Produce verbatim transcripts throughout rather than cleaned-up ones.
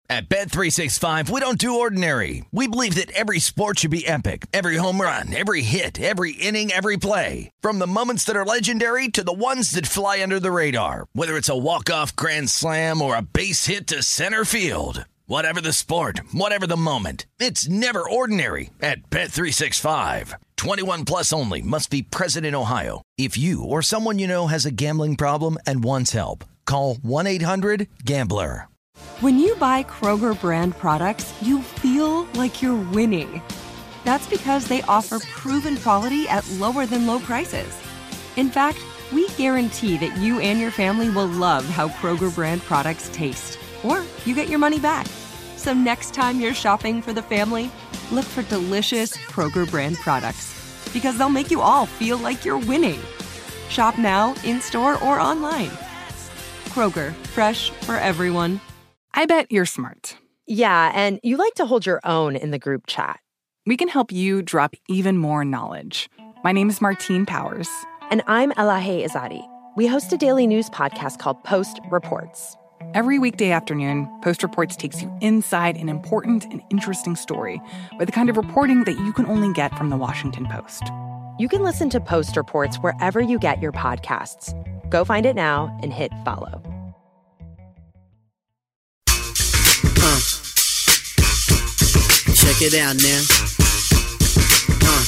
At Bet three sixty-five, we don't do ordinary. We believe that every sport should be epic. Every home run, every hit, every inning, every play. From the moments that are legendary to the ones that fly under the radar. Whether it's a walk-off grand slam or a base hit to center field. Whatever the sport, whatever the moment. It's never ordinary at Bet three sixty-five. twenty-one plus only. Must be present in Ohio. If you or someone you know has a gambling problem and wants help, call one eight hundred gambler. When you buy Kroger brand products, you feel like you're winning. That's because they offer proven quality at lower than low prices. In fact, we guarantee that you and your family will love how Kroger brand products taste, or you get your money back. So next time you're shopping for the family, look for delicious Kroger brand products, because they'll make you all feel like you're winning. Shop now, in-store, or online. Kroger, fresh for everyone. I bet you're smart. Yeah, and you like to hold your own in the group chat. We can help you drop even more knowledge. My name is Martine Powers. And I'm Elahe Izadi. We host a daily news podcast called Post Reports. Every weekday afternoon, Post Reports takes you inside an important and interesting story with the kind of reporting that you can only get from the Washington Post. You can listen to Post Reports wherever you get your podcasts. Go find it now and hit follow. Uh, check it out now. Uh,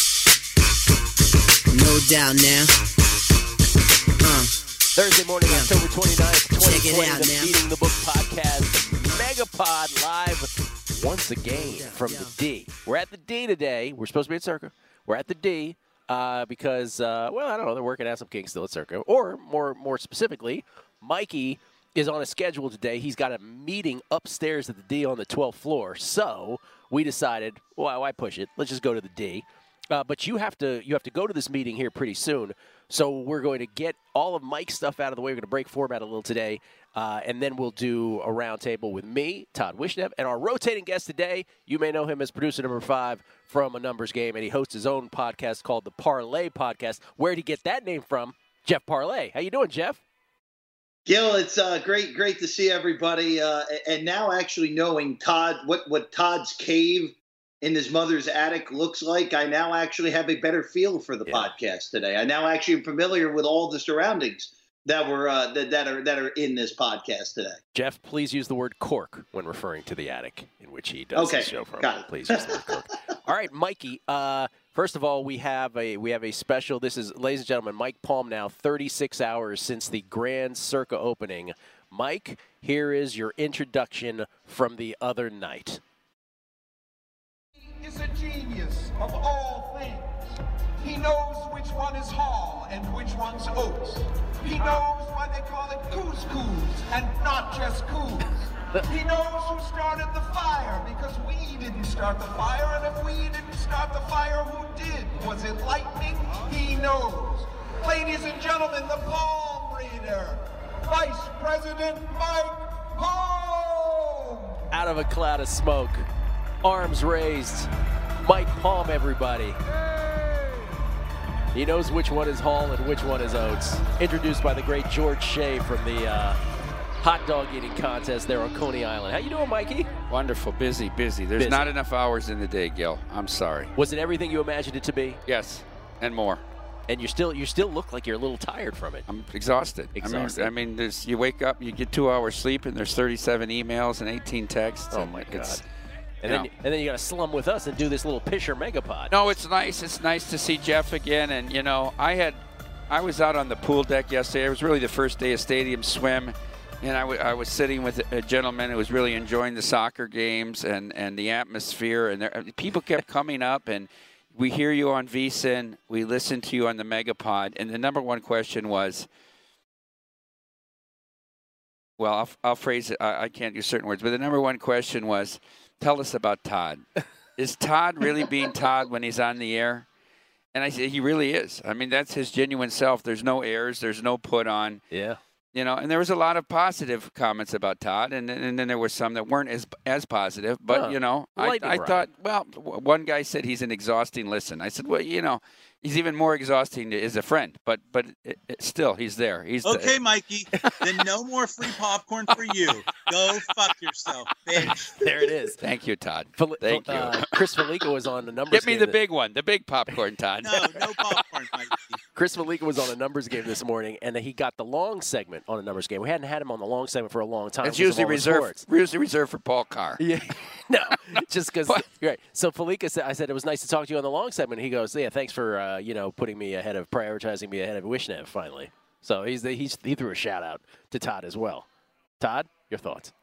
no doubt now. Uh, Thursday morning, yeah. October twenty-ninth, twenty twenty, Check it out the now. Beating the Book podcast, Megapod live once again from the D. We're at the D today. We're supposed to be at Circa. We're at the D uh, because, uh, well, I don't know, they're working out some kinks still at Circa. Or more, more specifically, Mikey is on a schedule today. He's got a meeting upstairs at the D on the twelfth floor. So we decided, well, why push it? Let's just go to the D. Uh, but you have to you have to go to this meeting here pretty soon. So we're going to get all of Mike's stuff out of the way. We're going to break format a little today. Uh, and then we'll do a roundtable with me, Todd Wishnev, and our rotating guest today. You may know him as producer number five from A Numbers Game, and he hosts his own podcast called the Parlay Podcast. Where'd he get that name from? Jeff Parlay. How you doing, Jeff? Gil, it's uh, great, great to see everybody. Uh, and now actually knowing Todd, what, what Todd's cave in his mother's attic looks like, I now actually have a better feel for the yeah. podcast today. I now actually am familiar with all the surroundings that were uh, that, that are that are in this podcast today. Jeff, please use the word cork when referring to the attic in which he does okay. his show from. Got it. Please use the word cork. All right, Mikey. Uh, first of all, we have a we have a special. This is, ladies and gentlemen, Mike Palm. Now, thirty-six hours since the Grand Circa opening. Mike, here is your introduction from the other night. He is a genius of all things. He knows which one is Hall and which one's Oates. He knows why they call it couscous and not just coos. He knows who started the fire, because we didn't start the fire, and if we didn't start the fire, who did? Was it lightning? He knows. Ladies and gentlemen, the palm reader, Vice President Mike Palm. Out of a cloud of smoke, arms raised, Mike Palm, everybody. He knows which one is Hall and which one is Oates. Introduced by the great George Shea from the uh, hot dog eating contest there on Coney Island. How you doing, Mikey? Wonderful. Busy, busy. There's Busy. not enough hours in the day, Gil. I'm sorry. Was it everything you imagined it to be? Yes, and more. And you still you still look like you're a little tired from it. I'm exhausted. Exhausted. I mean, I mean there's, you wake up, you get two hours sleep, and there's thirty-seven emails and eighteen texts. Oh, and my God. It's, And you then, know. and then you got to slum with us and do this little Pisher Megapod. No, it's nice. It's nice to see Jeff again. And, you know, I had, I was out on the pool deck yesterday. It was really the first day of stadium swim. And I, w- I was sitting with a gentleman who was really enjoying the soccer games and, and the atmosphere. And there, people kept coming up. And we hear you on V S I N. We listen to you on the Megapod. And the number one question was, well, I'll, I'll phrase it. I, I can't use certain words. But the number one question was, tell us about Todd. Is Todd really being Todd when he's on the air? And I said, he really is. I mean, that's his genuine self. There's no airs. There's no put on. Yeah. You know, and there was a lot of positive comments about Todd, and and then there were some that weren't as as positive. But Huh. you know, I, Lightning I rod. thought, well, w- one guy said he's an exhausting listen. I said, well, you know, he's even more exhausting as a friend. But but it, it, still, he's there. He's Okay, the, Mikey. Then no more free popcorn for you. Go fuck yourself, bitch. There it is. Thank you, Todd. Fel- Thank Fel- you. uh, Chris Felica was on the numbers Get me game the that- big one, the big popcorn, Todd. No, no popcorn, Mikey. Chris Felica was on a numbers game this morning, and he got the long segment on a numbers game. We hadn't had him on the long segment for a long time. It's because of usually all the reserved. sports. Usually reserved for Paul Carr. Yeah, no, just because. Right. So Felica said, "I said it was nice to talk to you on the long segment." He goes, "Yeah, thanks for uh, you know putting me ahead of prioritizing me ahead of Wishnev finally." So he's the, he's he threw a shout out to Todd as well. Todd, your thoughts?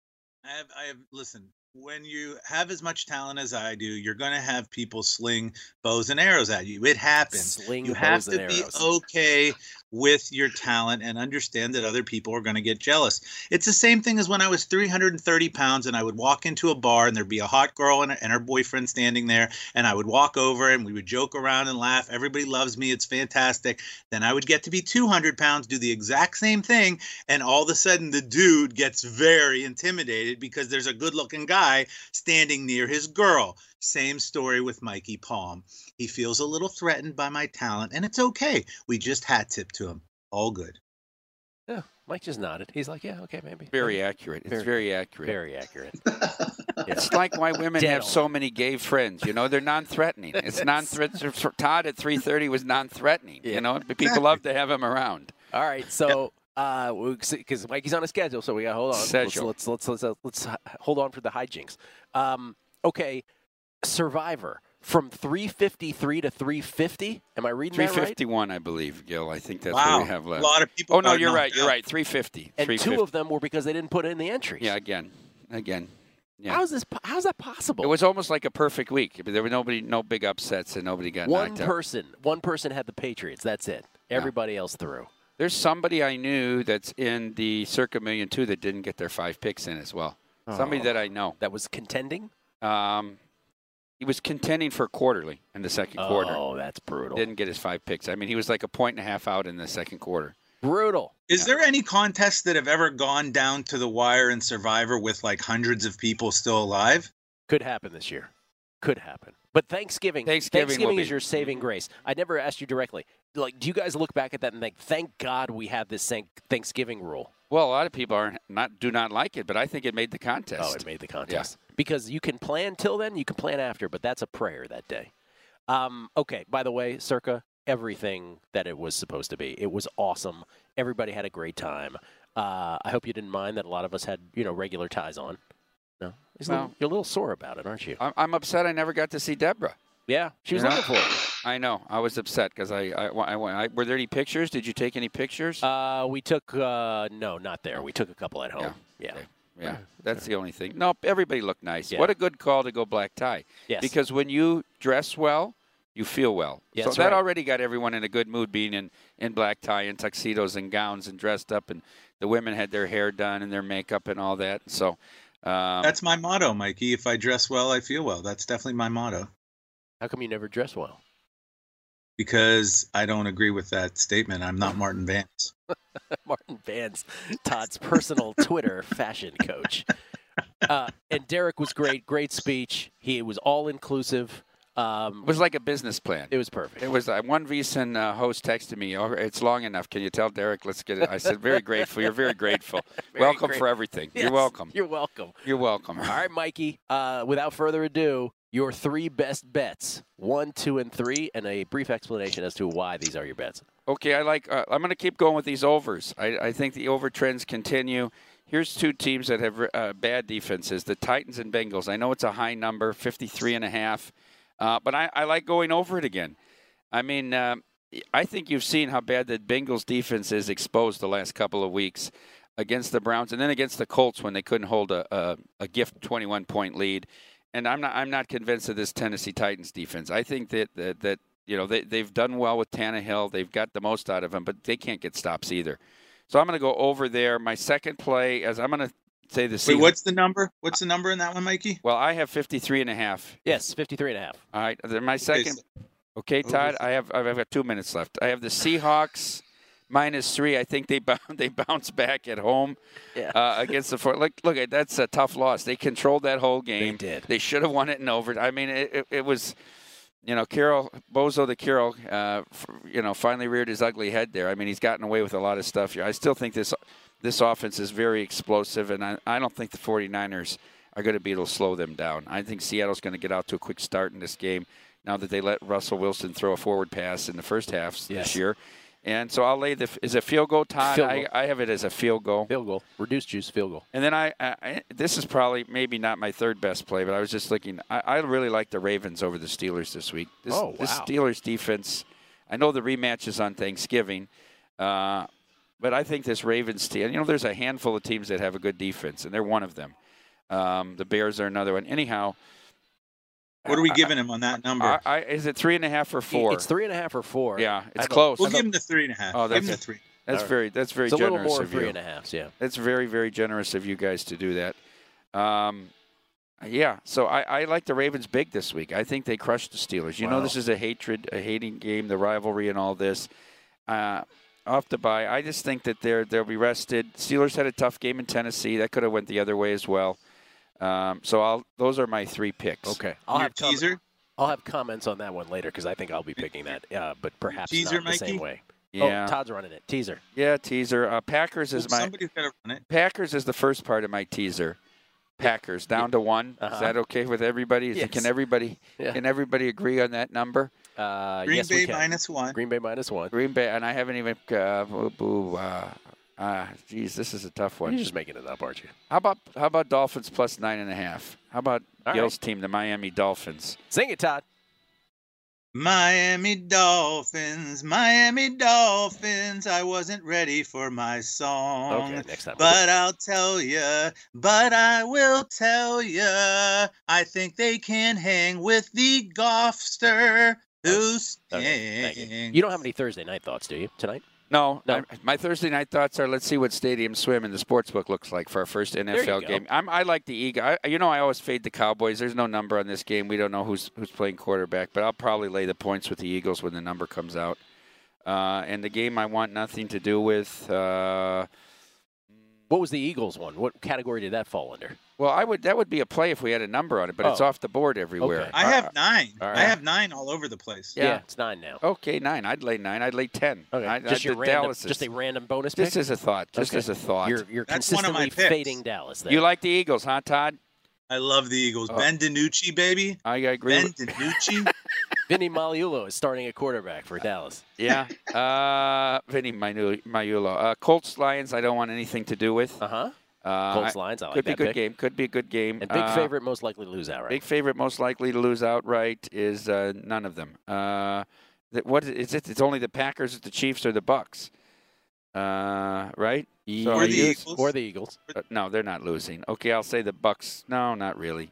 I have, I have, listen, when you have as much talent as I do, you're going to have people sling bows and arrows at you. It happens. Sling you have bows and to be arrows. okay with your talent and understand that other people are going to get jealous. It's the same thing as when I was three hundred thirty pounds and I would walk into a bar and there'd be a hot girl and, and her boyfriend standing there, and I would walk over and we would joke around and laugh. Everybody loves me. It's fantastic. Then I would get to be two hundred pounds, do the exact same thing, and all of a sudden the dude gets very intimidated because there's a good-looking guy standing near his girl. Same story with Mikey Palm. He feels a little threatened by my talent, and it's okay. We just hat tip to him. All good. Yeah, Mike just nodded. He's like, "Yeah, okay, maybe." Very accurate. It's Very- very accurate. Very accurate. It's like why women Dead have on. so many gay friends. You know, they're non-threatening. It's non-threatening. Todd at three thirty was non-threatening. Yeah. You know, people love to have him around. All right, so uh, because Mikey's on a schedule, so we got to hold on. Let's, Schedule. let's let's let's uh, let's uh, hold on for the hijinks. Um, okay, Survivor from three fifty-three to three fifty. Am I reading three that right? fifty-one, I believe, Gil. I think that's Wow. what we have left. A lot of people Oh, no, got you're knocked right. You're out. right. three fifty. And three two fifty. of them were because they didn't put in the entries. Yeah, again. Again. Yeah. How's this? po- How's that possible? It was almost like a perfect week. There were nobody, no big upsets, and nobody got one knocked out. person. One person had the Patriots. That's it. Everybody else threw. There's somebody I knew that's in the Circa Million two that didn't get their five picks in as well. Somebody Oh. that I know. That was contending. Um, he was contending for quarterly in the second quarter. Oh, that's brutal. Didn't get his five picks. I mean, he was like a point and a half out in the second quarter. Brutal. Is there any contests that have ever gone down to the wire in Survivor with like hundreds of people still alive? Could happen this year. Could happen. But Thanksgiving, Thanksgiving will is be- your saving grace. I never asked you directly. Like, do you guys look back at that and think, "Thank God we have this thank- Thanksgiving rule"? Well, a lot of people are not do not like it, but I think it made the contest. Oh, it made the contest. Because you can plan till then, you can plan after, but that's a prayer that day. Um, okay, by the way, Circa, everything that it was supposed to be. It was awesome. Everybody had a great time. Uh, I hope you didn't mind that a lot of us had, you know, regular ties on. No? He's a No. little, you're a little sore about it, aren't you? I'm, I'm upset I never got to see Deborah. Yeah, she was You know? looking for it. I know. I was upset because I, I, I, I, were there any pictures? Did you take any pictures? Uh, we took, uh, no, not there. We took a couple at home. Yeah. Okay. Yeah, that's the only thing. No, everybody looked nice. Yeah. What a good call to go black tie. Yes. Because when you dress well, you feel well. Yeah, so that's that right. already got everyone in a good mood being in, in black tie and tuxedos and gowns and dressed up. And the women had their hair done and their makeup and all that. So um, That's my motto, Mikey. If I dress well, I feel well. That's definitely my motto. How come you never dress well? Because I don't agree with that statement. I'm not Martin Vance. Martin Vance, Todd's personal Twitter fashion coach. Uh, and Derek was great. Great speech. He was all inclusive. Um, it was like a business plan. It was perfect. It was uh, one VEASAN uh, host texted me, oh, it's long enough. Can you tell Derek, let's get it? I said, very grateful. You're very grateful. Very welcome great. for everything. Yes, You're welcome. You're welcome. You're welcome. All right, Mikey, uh, without further ado, your three best bets, one, two, and three, and a brief explanation as to why these are your bets. Okay, I like. Uh, I'm going to keep going with these overs. I, I think the over trends continue. Here's two teams that have uh, bad defenses: the Titans and Bengals. I know it's a high number, fifty-three and a half, uh, but I, I like going over it again. I mean, um, I think you've seen how bad the Bengals defense is exposed the last couple of weeks against the Browns, and then against the Colts when they couldn't hold a a, a gift twenty-one point lead. And I'm not I'm not convinced of this Tennessee Titans defense. I think that that, that you know they they've done well with Tannehill. They've got the most out of him, but they can't get stops either. So I'm going to go over there. My second play, as I'm going to say the Wait, what's the number? What's the number in that one, Mikey? Well, I have fifty-three and a half. Yes, fifty-three and a half. All right. Then my second. so- Okay, Todd. I have I've got two minutes left. I have the Seahawks minus three. I think they they bounce back at home Yeah. uh, against the Fort. Look, look, that's a tough loss. They controlled that whole game. They did. They should have won it in over. I mean, it, it, it was, you know, Carroll, Bozo the Carroll, uh, f- you know, finally reared his ugly head there. I mean, he's gotten away with a lot of stuff here. I still think this this offense is very explosive, and I, I don't think the 49ers are going to be able to slow them down. I think Seattle's going to get out to a quick start in this game now that they let Russell Wilson throw a forward pass in the first half Yes. this year. And so I'll lay the – is it field goal, Todd? Field goal. I, I have it as a field goal. Field goal. Reduced juice field goal. And then I, I – this is probably maybe not my third best play, but I was just looking. I, I really like the Ravens over the Steelers this week. This, Oh, This wow. Steelers defense – I know the rematch is on Thanksgiving, uh, but I think this Ravens team – you know, there's a handful of teams that have a good defense, and they're one of them. Um, the Bears are another one. Anyhow – What are we giving him on that number? I, I, is it three and a half or four? It's three and a half or four. Yeah, it's I thought- close. we'll I give thought- him the three and a half. Oh, give that's him the it. three. That's All right. very that's very It's a little generous more of three you. and a half. Yeah. That's very very generous of you guys to do that. Um, yeah, so I, I like the Ravens big this week. I think they crushed the Steelers. You know, Wow. this is a hatred, a hating game, the rivalry and all this. Uh, off the bye, I just think that they're they'll be rested. Steelers had a tough game in Tennessee. That could have went the other way as well. Um, so I'll those are my three picks. Okay. I'll Your have com- teaser? I'll have comments on that one later because I think I'll be picking that, uh, but perhaps Teaser, not the same Mikey? way. Yeah. Oh, Todd's running it. Teaser. Yeah, teaser. Uh, Packers is Well, my somebody's got to run it. Packers is the first part of my teaser. Packers down to one. Uh-huh. Is that okay with everybody? Is it- Yes. Can everybody Yeah. can everybody agree on that number? Uh, Green yes, we Bay can. minus one. Green Bay minus one. Green Bay, and I haven't even. Uh, boo, boo, uh, uh, geez, this is a tough You're one. just making it up, aren't you? How about how about Dolphins plus nine and a half? How about All Gil's right. team, the Miami Dolphins? Sing it, Todd. Miami Dolphins, Miami Dolphins. I wasn't ready for my song. Okay, next time. But I'll tell ya, but I will tell ya, I think they can hang with the Goffster who's Okay, thank you. You don't have any Thursday night thoughts, do you, tonight? No, No. I, my Thursday night thoughts are let's see what Stadium Swim in the sportsbook looks like for our first N F L you go. game. I'm, I like the Eagle. I, you know, I always fade the Cowboys. There's no number on this game. We don't know who's who's playing quarterback, but I'll probably lay the points with the Eagles when the number comes out. Uh, and the game I want nothing to do with. Uh, What was the Eagles one? What category did that fall under? well, I would that would be a play if we had a number on it, but it's Oh. off the board everywhere. Okay. I have nine. all right. I have nine all over the place. Yeah. it's nine now. Okay, nine. I'd lay nine. I'd lay ten. Okay, I, just I, your the random, Dallas is- just a random bonus Just pick. as a thought. Just Okay. as a thought. You're you're That's one of my consistently picks. fading Dallas. Then. You like the Eagles, huh, Todd? I love the Eagles. Oh. Ben DiNucci, baby. I agree. Ben with- DiNucci. Vinny Magliulo is starting at quarterback for Dallas. Yeah. Uh, Vinny Mayu- Mayulo. Uh, Colts Lions. I don't want anything to do with. Uh huh. Uh, Colts I- Lions. I like could be a that good pick. game. Could be a good game. And big Uh, favorite, most likely to lose outright. Big favorite, most likely to lose outright is uh, none of them. Uh, th- what is it? It's only the Packers, the Chiefs, or the Bucks. Uh, right? So Or I the use- Eagles. Or the Eagles. Uh, no, they're not losing. Okay, I'll say the Bucks. No, not really.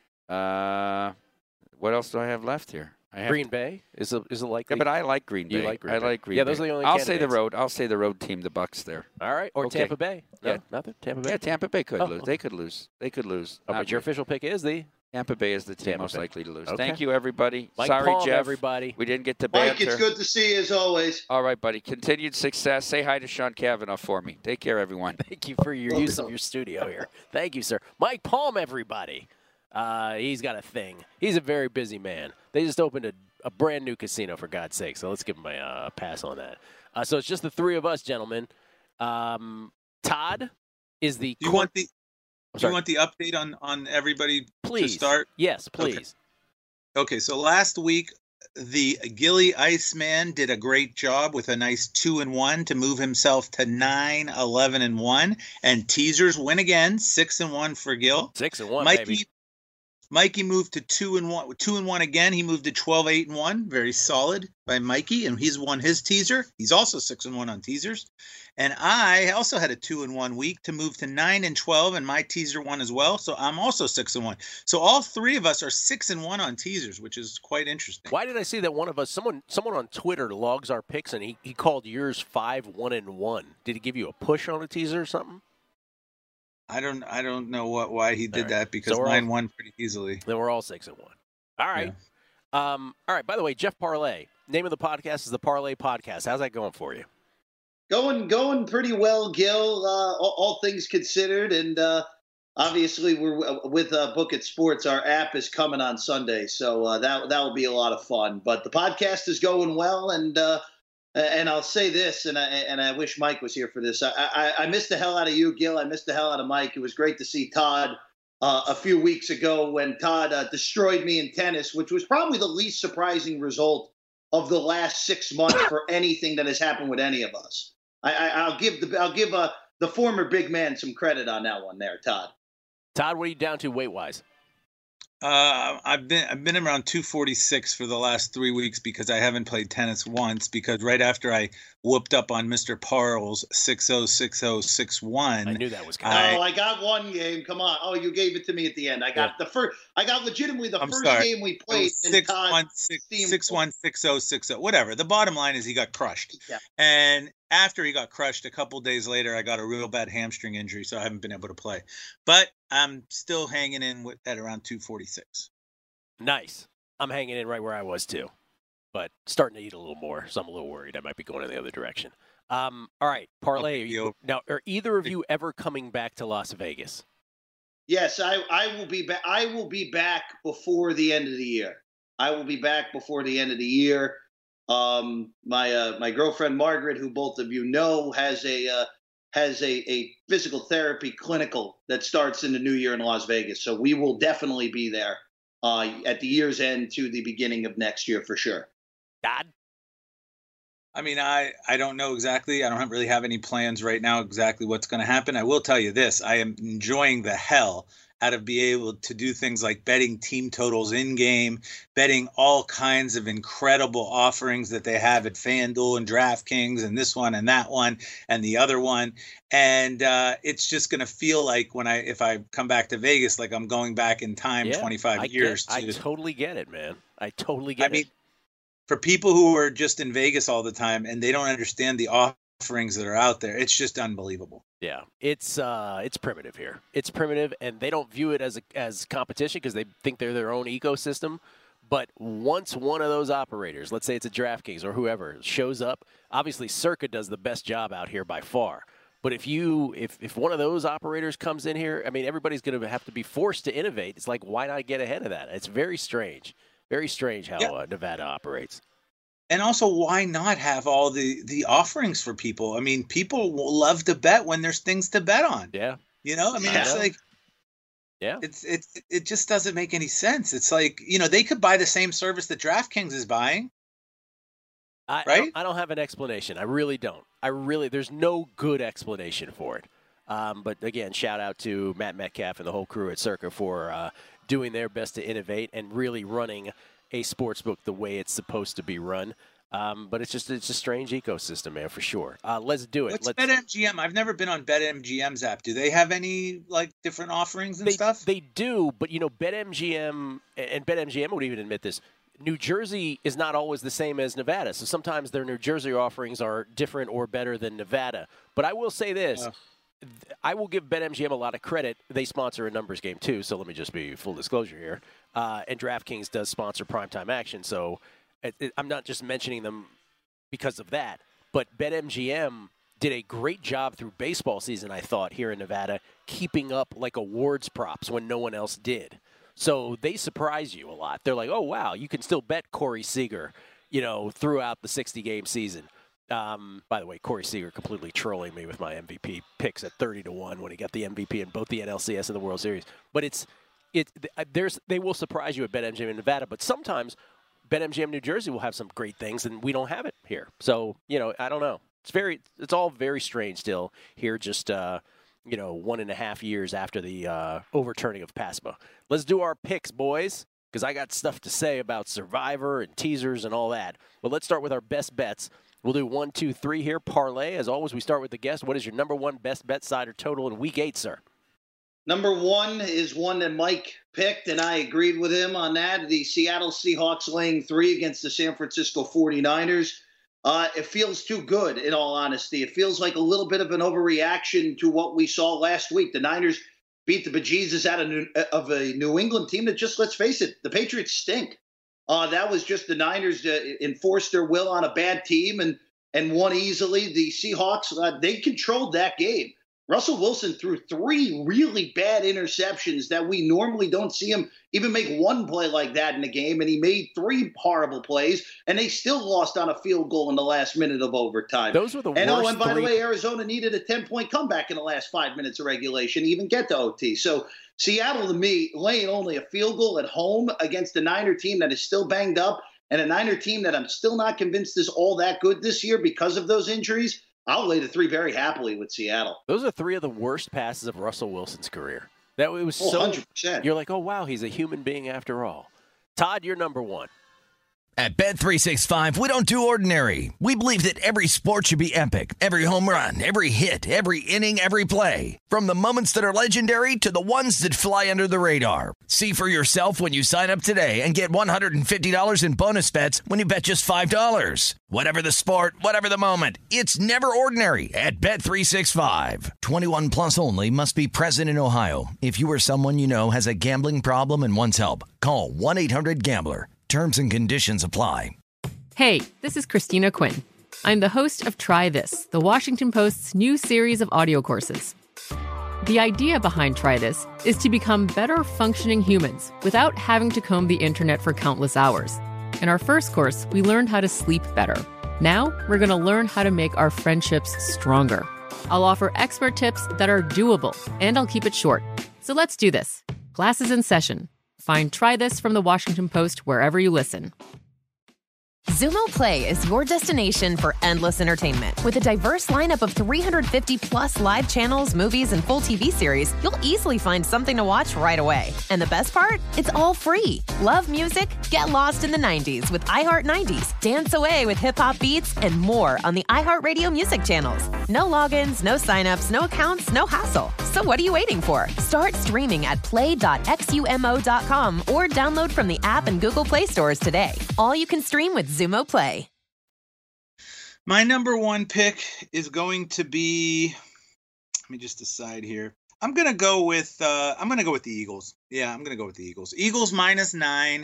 Uh, what else do I have left here? I have Green Bay is a, is it likely? Yeah, but I like Green Bay. You like Green I Bay. like Green Yeah, Bay. those are the only I'll say the candidates. road. I'll say the road team, the Bucks there. All right. Or Okay. Tampa Bay. No, Yeah. nothing. Tampa Bay. Yeah, Tampa Bay could Oh, lose. okay. They could lose. They could lose. Oh, Not but your me. official pick is the Tampa Bay is the team Tampa most Bay. likely to lose. Okay. Thank you, everybody. Mike Sorry, Palm, Jeff. everybody. We didn't get to Mike, banter. it's good to see you as always. All right, buddy. Continued success. Say hi to Sean Cavanaugh for me. Take care, everyone. Thank you for your use of your studio here. Thank you, sir. Mike Palm, everybody. Uh, he's got a thing. He's a very busy man. They just opened a, a brand new casino, for God's sake. So let's give him a uh, pass on that. Uh, so it's just the three of us, gentlemen. Um, Todd is the. Do you court- want the I'm Do sorry. you want the update on on everybody Please to start? Yes, please. Okay, so last week the Gilly Iceman did a great job with a nice two and one to move himself to nine, eleven and one, and teasers win again, six and one for Gil. Six and one, Mikey, baby. Mikey moved to two and one, two and one again. He moved to twelve, eight and one, very solid by Mikey, and he's won his teaser. He's also six and one on teasers, and I also had a two and one week to move to nine and twelve, and my teaser won as well. So I'm also six and one. So all three of us are six and one on teasers, which is quite interesting. Why did I see that one of us, someone someone on Twitter logs our picks, and he, he called yours five, one, and one. Did he give you a push on a teaser or something? I don't I don't know what why he did All right. that because So we're mine all- won pretty easily. Then we're all six and one. All right. Um, all right. By the way, Jeff Parlay. Name of the podcast is the Parlay Podcast. How's that going for you? Going going pretty well, Gil, uh, all, all things considered. And uh, obviously, we're uh, with uh, Book It Sports. Our app is coming on Sunday, so uh, that that will be a lot of fun. But the podcast is going well, and uh, and I'll say this, and I and I wish Mike was here for this. I, I, I missed the hell out of you, Gil. I missed the hell out of Mike. It was great to see Todd uh, a few weeks ago when Todd uh, destroyed me in tennis, which was probably the least surprising result of the last six months for anything that has happened with any of us. I, I, I'll give the I'll give uh, the former big man some credit on that one there, Todd. Todd, what are you down to weight wise? Uh, I've been I've been around two forty-six for the last three weeks because I haven't played tennis once. Because right after I whooped up on Mister Parles six oh six oh six one, I knew that was coming. Oh, I got one game. Come on. Oh, you gave it to me at the end. I got yeah. the first. I got legitimately the I'm first sorry. game we played. Six one six six one six oh six oh. Whatever. The bottom line is he got crushed. Yeah. And after he got crushed, a couple days later, I got a real bad hamstring injury, so I haven't been able to play. But I'm still hanging in with, at around two forty-six. Nice. I'm hanging in right where I was too, but starting to eat a little more, so I'm a little worried I might be going in the other direction. Um, all right, parlay. Are you, now, are either of you ever coming back to Las Vegas? Yes, I, I will be back. I will be back before the end of the year. I will be back before the end of the year. Um, my uh, my girlfriend Margaret, who both of you know, has a uh, has a, a physical therapy clinical that starts in the new year in Las Vegas. So we will definitely be there uh, at the year's end to the beginning of next year for sure. God. I mean, I, I don't know exactly. I don't really have any plans right now exactly what's going to happen. I will tell you this. I am enjoying the hell out of being able to do things like betting team totals in-game, betting all kinds of incredible offerings that they have at FanDuel and DraftKings and this one and that one and the other one. And uh, it's just going to feel like when I if I come back to Vegas, like I'm going back in time yeah, twenty-five I years. Get, to, I totally get it, man. I totally get I it. mean, for people who are just in Vegas all the time and they don't understand the offerings that are out there, it's just unbelievable. Yeah, it's uh, it's primitive here. It's primitive, and they don't view it as a, as competition because they think they're their own ecosystem. But once one of those operators, let's say it's a DraftKings or whoever, shows up, obviously Circa does the best job out here by far. But if you if, if one of those operators comes in here, I mean, everybody's going to have to be forced to innovate. It's like, why not get ahead of that? It's very strange, very strange how yeah. uh, Nevada operates. And also, why not have all the, the offerings for people? I mean, people will love to bet when there's things to bet on. Yeah. You know, I mean, yeah. it's like, yeah, it's it's it just doesn't make any sense. It's like, you know, they could buy the same service that DraftKings is buying. I, right? I don't, I don't have an explanation. I really don't. I really, there's no good explanation for it. Um, but again, shout out to Matt Metcalf and the whole crew at Circa for uh, doing their best to innovate and really running a sports book the way it's supposed to be run. Um, but it's just it's a strange ecosystem, man, for sure. Uh, let's do it. What's let's, BetMGM? I've never been on BetMGM's app. Do they have any like different offerings and they, stuff? They do, but you know, BetMGM and BetMGM would even admit this. New Jersey is not always the same as Nevada, so sometimes their New Jersey offerings are different or better than Nevada. But I will say this. Uh. I will give BetMGM a lot of credit. They sponsor a numbers game, too, so let me just be full disclosure here. Uh, and DraftKings does sponsor Primetime Action, so it, it, I'm not just mentioning them because of that. But BetMGM did a great job through baseball season, I thought, here in Nevada, keeping up like awards props when no one else did. So they surprise you a lot. They're like, oh, wow, you can still bet Corey Seager, you know, throughout the sixty-game season. Um, by the way, Corey Seager completely trolling me with my M V P picks at thirty to one when he got the M V P in both the N L C S and the World Series. But it's it there's they will surprise you at BetMGM in Nevada, but sometimes BetMGM New Jersey will have some great things and we don't have it here. So, you know, I don't know. It's very it's all very strange still here just uh, you know, one and a half years after the uh, overturning of PASPA. Let's do our picks, boys, because I got stuff to say about Survivor and teasers and all that. But let's start with our best bets. We'll do one, two, three here. Parlay. As always, we start with the guest. What is your number one best bet side or total in week eight, sir? Number one is one that Mike picked, and I agreed with him on that. The Seattle Seahawks laying three against the San Francisco forty-niners. Uh, it feels too good, in all honesty. It feels like a little bit of an overreaction to what we saw last week. The Niners beat the bejesus out of, New, of a New England team that just, let's face it, the Patriots stink. Uh, that was just the Niners uh, enforced their will on a bad team, and and won easily. The Seahawks, uh, they controlled that game. Russell Wilson threw three really bad interceptions that we normally don't see him even make one play like that in a game, and he made three horrible plays, and they still lost on a field goal in the last minute of overtime. Those were the and, worst oh, and by three- the way, Arizona needed a ten-point comeback in the last five minutes of regulation to even get to O T. So Seattle, to me, laying only a field goal at home against a Niner team that is still banged up, and a Niner team that I'm still not convinced is all that good this year because of those injuries, I'll lay the three very happily with Seattle. Those are three of the worst passes of Russell Wilson's career. That it was Oh, so. one hundred percent. You're like, oh wow, he's a human being after all. Todd, you're number one. At Bet three sixty-five, we don't do ordinary. We believe that every sport should be epic. Every home run, every hit, every inning, every play. From the moments that are legendary to the ones that fly under the radar. See for yourself when you sign up today and get one hundred fifty dollars in bonus bets when you bet just five dollars. Whatever the sport, whatever the moment, it's never ordinary at Bet three sixty-five. twenty-one plus only. Must be present in Ohio. If you or someone you know has a gambling problem and wants help, call one eight hundred gambler. Terms and conditions apply. Hey, this is Christina Quinn. I'm the host of Try This, the Washington Post's new series of audio courses. The idea behind Try This is to become better functioning humans without having to comb the internet for countless hours. In our first course, we learned how to sleep better. Now, we're going to learn how to make our friendships stronger. I'll offer expert tips that are doable, and I'll keep it short. So let's do this. Class is in session. Find Try This from the Washington Post wherever you listen. Zumo Play is your destination for endless entertainment. With a diverse lineup of three hundred fifty plus live channels, movies, and full T V series, you'll easily find something to watch right away. And the best part? It's all free. Love music? Get lost in the nineties with iHeart nineties. Dance away with hip-hop beats and more on the iHeartRadio music channels. No logins, no signups, no accounts, no hassle. So what are you waiting for? Start streaming at play dot xumo dot com or download from the app and Google Play stores today. All you can stream with Zumo Play. My number one pick is going to be, let me just decide here. I'm going to go with, uh, I'm going to go with the Eagles. Yeah, I'm going to go with the Eagles. Eagles minus nine.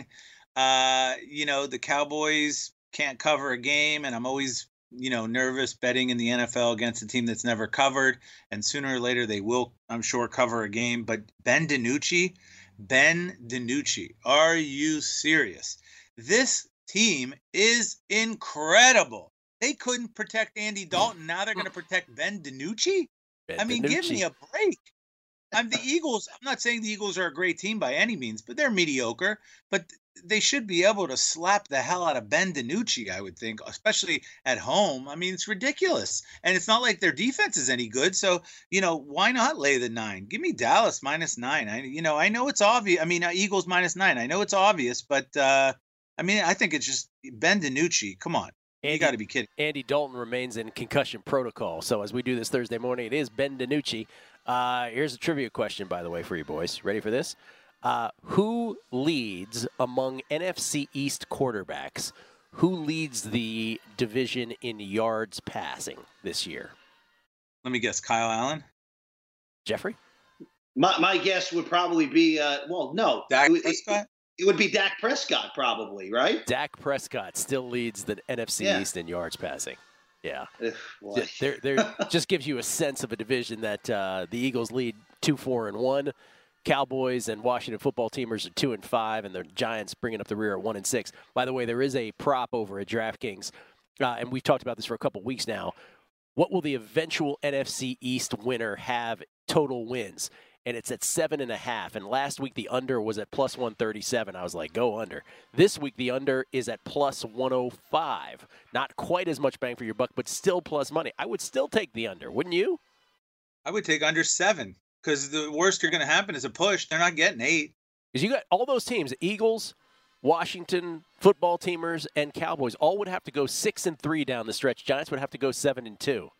Uh, you know, the Cowboys can't cover a game, and I'm always, you know, nervous betting in the N F L against a team that's never covered. And sooner or later, they will, I'm sure, cover a game. But Ben DiNucci, Ben DiNucci, are you serious? This team is incredible. They couldn't protect Andy Dalton. Now they're going to protect Ben DiNucci? Ben I mean, DiNucci. give me a break. I'm the Eagles. I'm not saying the Eagles are a great team by any means, but they're mediocre. But they should be able to slap the hell out of Ben DiNucci, I would think, especially at home. I mean, it's ridiculous. And it's not like their defense is any good. So, you know, why not lay the nine? Give me Dallas minus nine. I, you know, I know it's obvious. I mean, uh, Eagles minus nine. I know it's obvious, but uh, I mean, I think it's just Ben DiNucci. Come on. Andy, you got to be kidding. Andy Dalton remains in concussion protocol. So as we do this Thursday morning, it is Ben DiNucci. Uh, here's a trivia question, by the way, for you boys. Ready for this? Uh, who leads among N F C East quarterbacks? Who leads the division in yards passing this year? Let me guess. Kyle Allen? Jeffrey? My, my guess would probably be, uh, well, no. Dak it, Prescott? It, it would be Dak Prescott, probably, right? Dak Prescott still leads the N F C Yeah. East in yards passing. Yeah. Ugh, boy. There, there just gives you a sense of a division that uh, the Eagles lead two, four, and one. Cowboys and Washington football teamers are two and five, and the Giants bringing up the rear at one and six. By the way, there is a prop over at DraftKings, uh, and we've talked about this for a couple weeks now. What will the eventual N F C East winner have total wins? And it's at seven and a half. And last week the under was at plus one thirty-seven. I was like, go under. This week the under is at plus one oh five. Not quite as much bang for your buck, but still plus money. I would still take the under, wouldn't you? I would take under seven because the worst you're going to happen is a push. They're not getting eight. Because you got all those teams, Eagles, Washington football teamers, and Cowboys, all would have to go six and three down the stretch. Giants would have to go seven and two.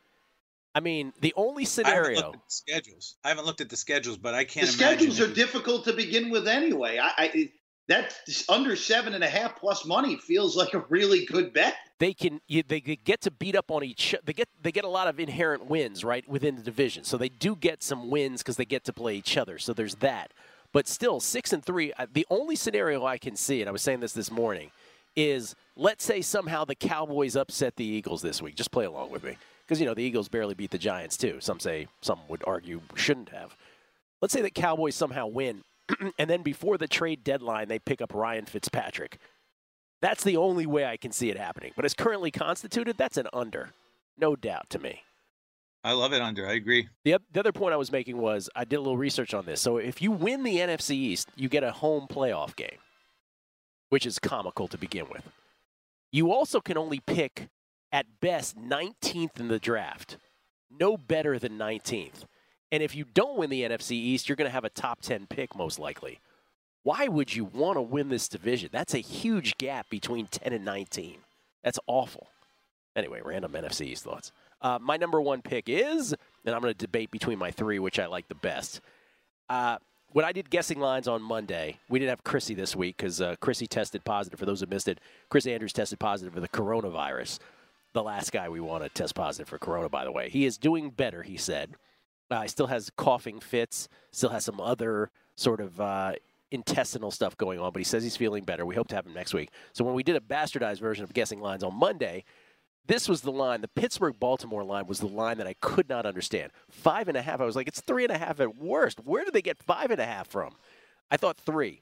I mean, the only scenario. I haven't looked at the schedules. I haven't looked at the schedules, but I can't The imagine. schedules are difficult to begin with anyway. I, I that under seven and a half plus money feels like a really good bet. They can you, they get to beat up on each. They get they get a lot of inherent wins right within the division, so they do get some wins because they get to play each other. So there's that. But still, six and three. The only scenario I can see, and I was saying this this morning, is let's say somehow the Cowboys upset the Eagles this week. Just play along with me. Because, you know, the Eagles barely beat the Giants, too. Some say, some would argue shouldn't have. Let's say the Cowboys somehow win, and then before the trade deadline, they pick up Ryan Fitzpatrick. That's the only way I can see it happening. But as currently constituted, that's an under. No doubt to me. I love it under. I agree. The, the other point I was making was I did a little research on this. So if you win the N F C East, you get a home playoff game, which is comical to begin with. You also can only pick, at best, nineteenth in the draft. No better than nineteenth. And if you don't win the N F C East, you're going to have a top ten pick most likely. Why would you want to win this division? That's a huge gap between ten and nineteen. That's awful. Anyway, random N F C East thoughts. Uh, my number one pick is, and I'm going to debate between my three, which I like the best. Uh, when I did guessing lines on Monday, we didn't have Chrissy this week because uh, Chrissy tested positive. For those who missed it, Chris Andrews tested positive for the coronavirus. The last guy we want to test positive for corona, by the way. He is doing better, he said. Uh, he still has coughing fits, still has some other sort of uh, intestinal stuff going on, but he says he's feeling better. We hope to have him next week. So when we did a bastardized version of guessing lines on Monday, this was the line. The Pittsburgh-Baltimore line was the line that I could not understand. Five and a half. I was like, it's three and a half at worst. Where did they get five and a half from? I thought three.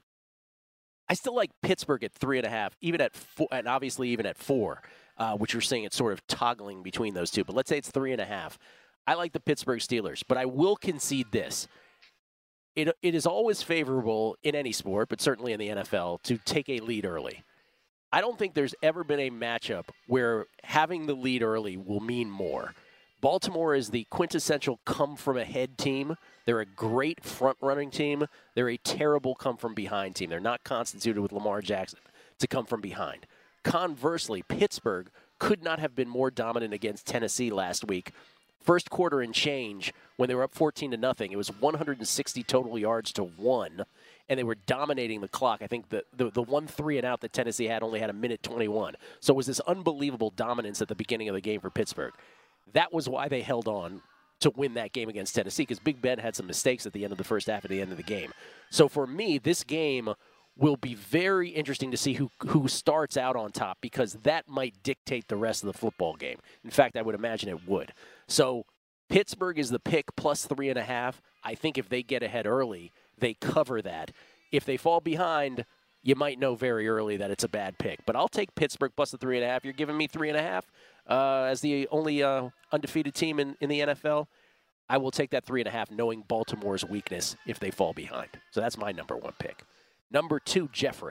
I still like Pittsburgh at three and a half, even at four, and obviously even at four, uh, which you're seeing it's sort of toggling between those two. But let's say it's three and a half. I like the Pittsburgh Steelers, but I will concede this. It, it is always favorable in any sport, but certainly in the N F L, to take a lead early. I don't think there's ever been a matchup where having the lead early will mean more. Baltimore is the quintessential come-from-ahead team. They're a great front-running team. They're a terrible come-from-behind team. They're not constituted with Lamar Jackson to come from behind. Conversely, Pittsburgh could not have been more dominant against Tennessee last week. First quarter and change, when they were up fourteen to nothing, it was one hundred sixty total yards to one, and they were dominating the clock. I think the, the, the one three and out that Tennessee had only had a minute twenty-one. So it was this unbelievable dominance at the beginning of the game for Pittsburgh. That was why they held on to win that game against Tennessee, because Big Ben had some mistakes at the end of the first half at the end of the game. So for me, this game will be very interesting to see who, who starts out on top, because that might dictate the rest of the football game. In fact, I would imagine it would. So Pittsburgh is the pick plus three and a half. I think if they get ahead early, they cover that. If they fall behind, you might know very early that it's a bad pick. But I'll take Pittsburgh plus the three and a half. You're giving me three and a half uh, as the only uh, undefeated team in, in the N F L. I will take that three and a half, knowing Baltimore's weakness if they fall behind. So that's my number one pick. Number two, Jeffrey.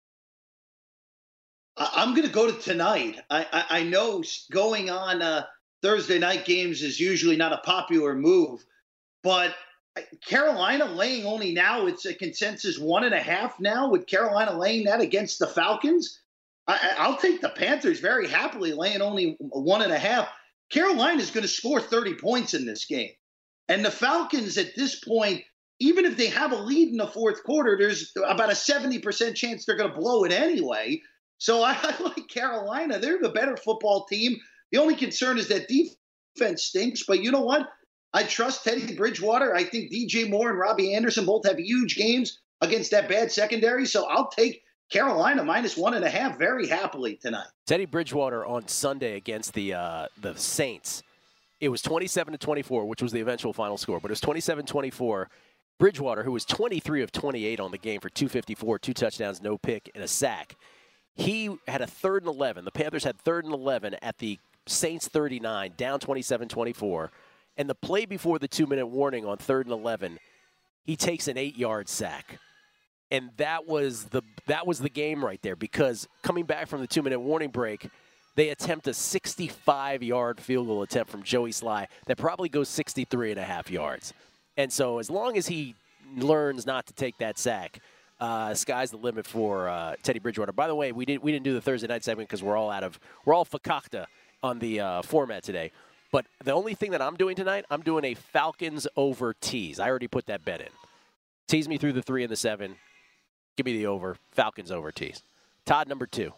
I'm going to go to tonight. I, I, I know going on uh, Thursday night games is usually not a popular move, but Carolina laying only now, it's a consensus one and a half now, with Carolina laying that against the Falcons. I, I'll take the Panthers very happily laying only one and a half. Carolina is going to score thirty points in this game. And the Falcons at this point, even if they have a lead in the fourth quarter, there's about a seventy percent chance they're going to blow it anyway. So I, I like Carolina. They're the better football team. The only concern is that defense stinks. But you know what? I trust Teddy Bridgewater. I think D J Moore and Robbie Anderson both have huge games against that bad secondary. So I'll take Carolina minus one and a half very happily tonight. Teddy Bridgewater on Sunday against the uh, the Saints. It was twenty-seven to twenty-four, which was the eventual final score. But it was twenty-seven twenty-four. Bridgewater, who was twenty-three of twenty-eight on the game for two fifty-four, two touchdowns, no pick, and a sack. He had a third and eleven. The Panthers had third and eleven at the Saints thirty-nine, down twenty-seven twenty-four. And the play before the two-minute warning on third and eleven, he takes an eight-yard sack. And that was the that was the game right there, because coming back from the two-minute warning break, they attempt a sixty-five-yard field goal attempt from Joey Sly that probably goes sixty-three and a half yards. And so as long as he learns not to take that sack, uh, sky's the limit for uh, Teddy Bridgewater. By the way, we didn't we didn't do the Thursday night segment because we're all out of we're all fakakta on the uh, format today. But the only thing that I'm doing tonight, I'm doing a Falcons over tease. I already put that bet in. Tease me through the three and the seven. Give me the over. Falcons over tease. Todd, number two.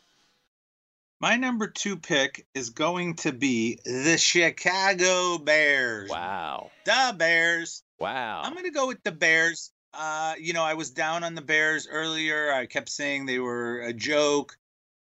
My number two pick is going to be the Chicago Bears. Wow. The Bears. Wow. I'm going to go with the Bears. Uh, you know, I was down on the Bears earlier. I kept saying they were a joke.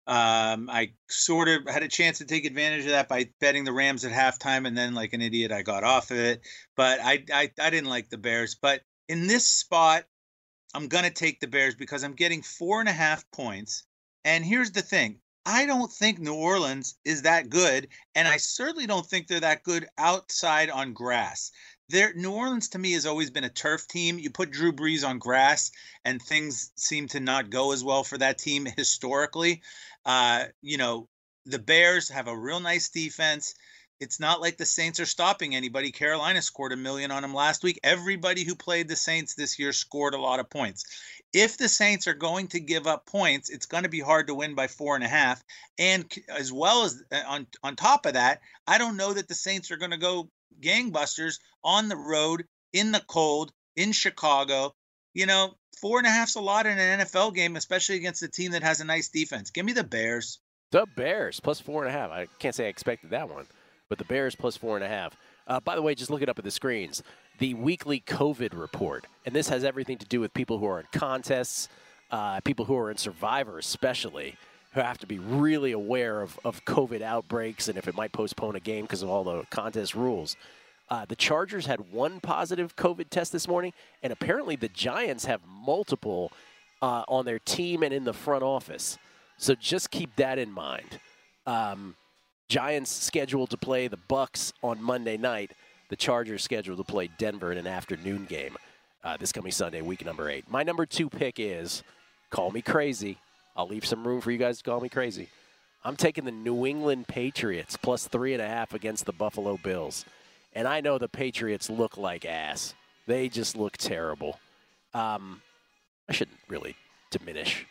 Um, I sort of had a chance to take advantage of that by betting the Rams at halftime, and then like an idiot, I got off of it. But I, I, I didn't like the Bears. But in this spot, I'm going to take the Bears because I'm getting four and a half points. And here's the thing. I don't think New Orleans is that good, and I certainly don't think they're that good outside on grass. They're, New Orleans, to me, has always been a turf team. You put Drew Brees on grass, and things seem to not go as well for that team historically. Uh, you know, the Bears have a real nice defense. It's not like the Saints are stopping anybody. Carolina scored a million on them last week. Everybody who played the Saints this year scored a lot of points. If the Saints are going to give up points, it's going to be hard to win by four and a half. And as well as on, on top of that, I don't know that the Saints are going to go gangbusters on the road, in the cold, in Chicago. You know, four and a half's a lot in an N F L game, especially against a team that has a nice defense. Give me the Bears. The Bears, plus four and a half. I can't say I expected that one, but the Bears plus four and a half. Uh, by the way, just looking up at the screens, the weekly COVID report, and this has everything to do with people who are in contests, uh, people who are in Survivor especially, who have to be really aware of, of COVID outbreaks and if it might postpone a game because of all the contest rules. Uh, the Chargers had one positive COVID test this morning, and apparently the Giants have multiple uh, on their team and in the front office. So just keep that in mind. Um, Giants scheduled to play the Bucks on Monday night. The Chargers scheduled to play Denver in an afternoon game uh, this coming Sunday, week number eight. My number two pick is, call me crazy. I'll leave some room for you guys to call me crazy. I'm taking the New England Patriots plus three and a half against the Buffalo Bills. And I know the Patriots look like ass. They just look terrible. Um, I shouldn't really diminish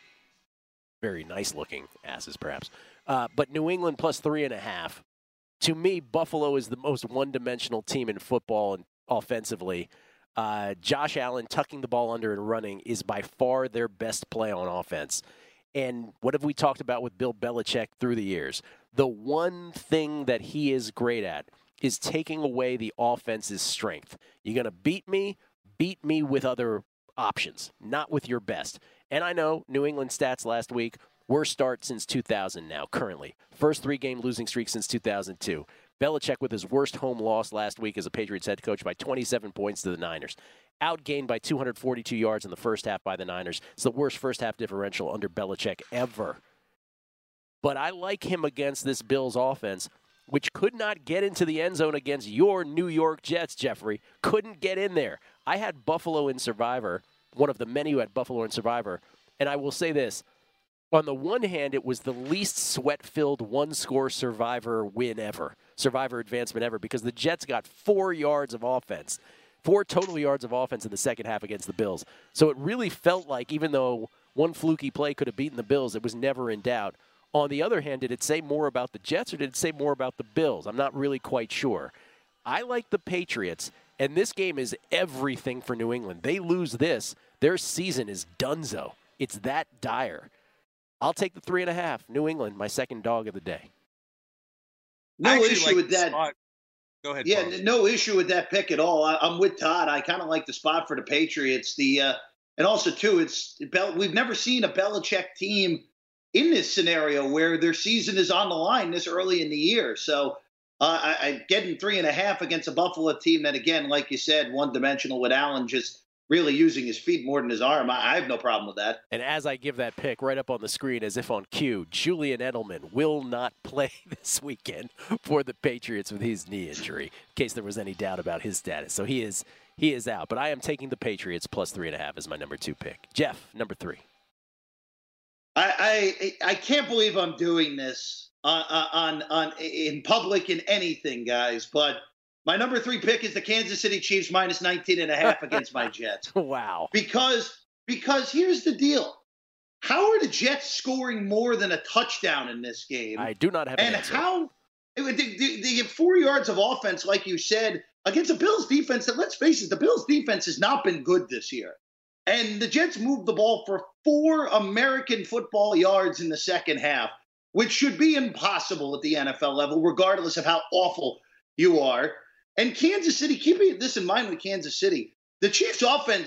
very nice-looking asses, perhaps. Uh, but New England plus three and a half. To me, Buffalo is the most one-dimensional team in football and offensively. Uh, Josh Allen tucking the ball under and running is by far their best play on offense. And what have we talked about with Bill Belichick through the years? The one thing that he is great at is taking away the offense's strength. You're going to beat me, beat me with other options, not with your best. And I know New England stats last week, worst start since two thousand now, currently. First three-game losing streak since two thousand two. Belichick with his worst home loss last week as a Patriots head coach by twenty-seven points to the Niners. Outgained by two hundred forty-two yards in the first half by the Niners. It's the worst first-half differential under Belichick ever. But I like him against this Bills offense, which could not get into the end zone against your New York Jets, Jeffrey. Couldn't get in there. I had Buffalo in Survivor, one of the many who had Buffalo in Survivor, and I will say this. On the one hand, it was the least sweat-filled one-score Survivor win ever, Survivor advancement ever, because the Jets got four yards of offense, four total yards of offense in the second half against the Bills. So it really felt like, even though one fluky play could have beaten the Bills, it was never in doubt. On the other hand, did it say more about the Jets or did it say more about the Bills? I'm not really quite sure. I like the Patriots, and this game is everything for New England. They lose this, their season is donezo. It's that dire. I'll take the three and a half. New England, my second dog of the day. No issue like with that. Spot. Go ahead. Yeah, Paul. no issue with that pick at all. I, I'm with Todd. I kind of like the spot for the Patriots. The uh, and also too, it's we've never seen a Belichick team in this scenario where their season is on the line this early in the year. So uh, I, I getting three and a half against a Buffalo team that, again, like you said, one dimensional with Allen just really using his feet more than his arm. I, I have no problem with that. And as I give that pick right up on the screen, as if on cue, Julian Edelman will not play this weekend for the Patriots with his knee injury, in case there was any doubt about his status. So he is he is out. But I am taking the Patriots plus three and a half as my number two pick. Jeff, number three. I I, I can't believe I'm doing this on, on on in public in anything, guys, but my number three pick is the Kansas City Chiefs minus nineteen and a half against my Jets. Wow. Because because here's the deal. How are the Jets scoring more than a touchdown in this game? I do not have an and answer. how they, they, they get four yards of offense, like you said, against a Bills defense that, let's face it, the Bills defense has not been good this year. And the Jets moved the ball for four American football yards in the second half, which should be impossible at the N F L level, regardless of how awful you are. And Kansas City, keeping this in mind with Kansas City, the Chiefs' offense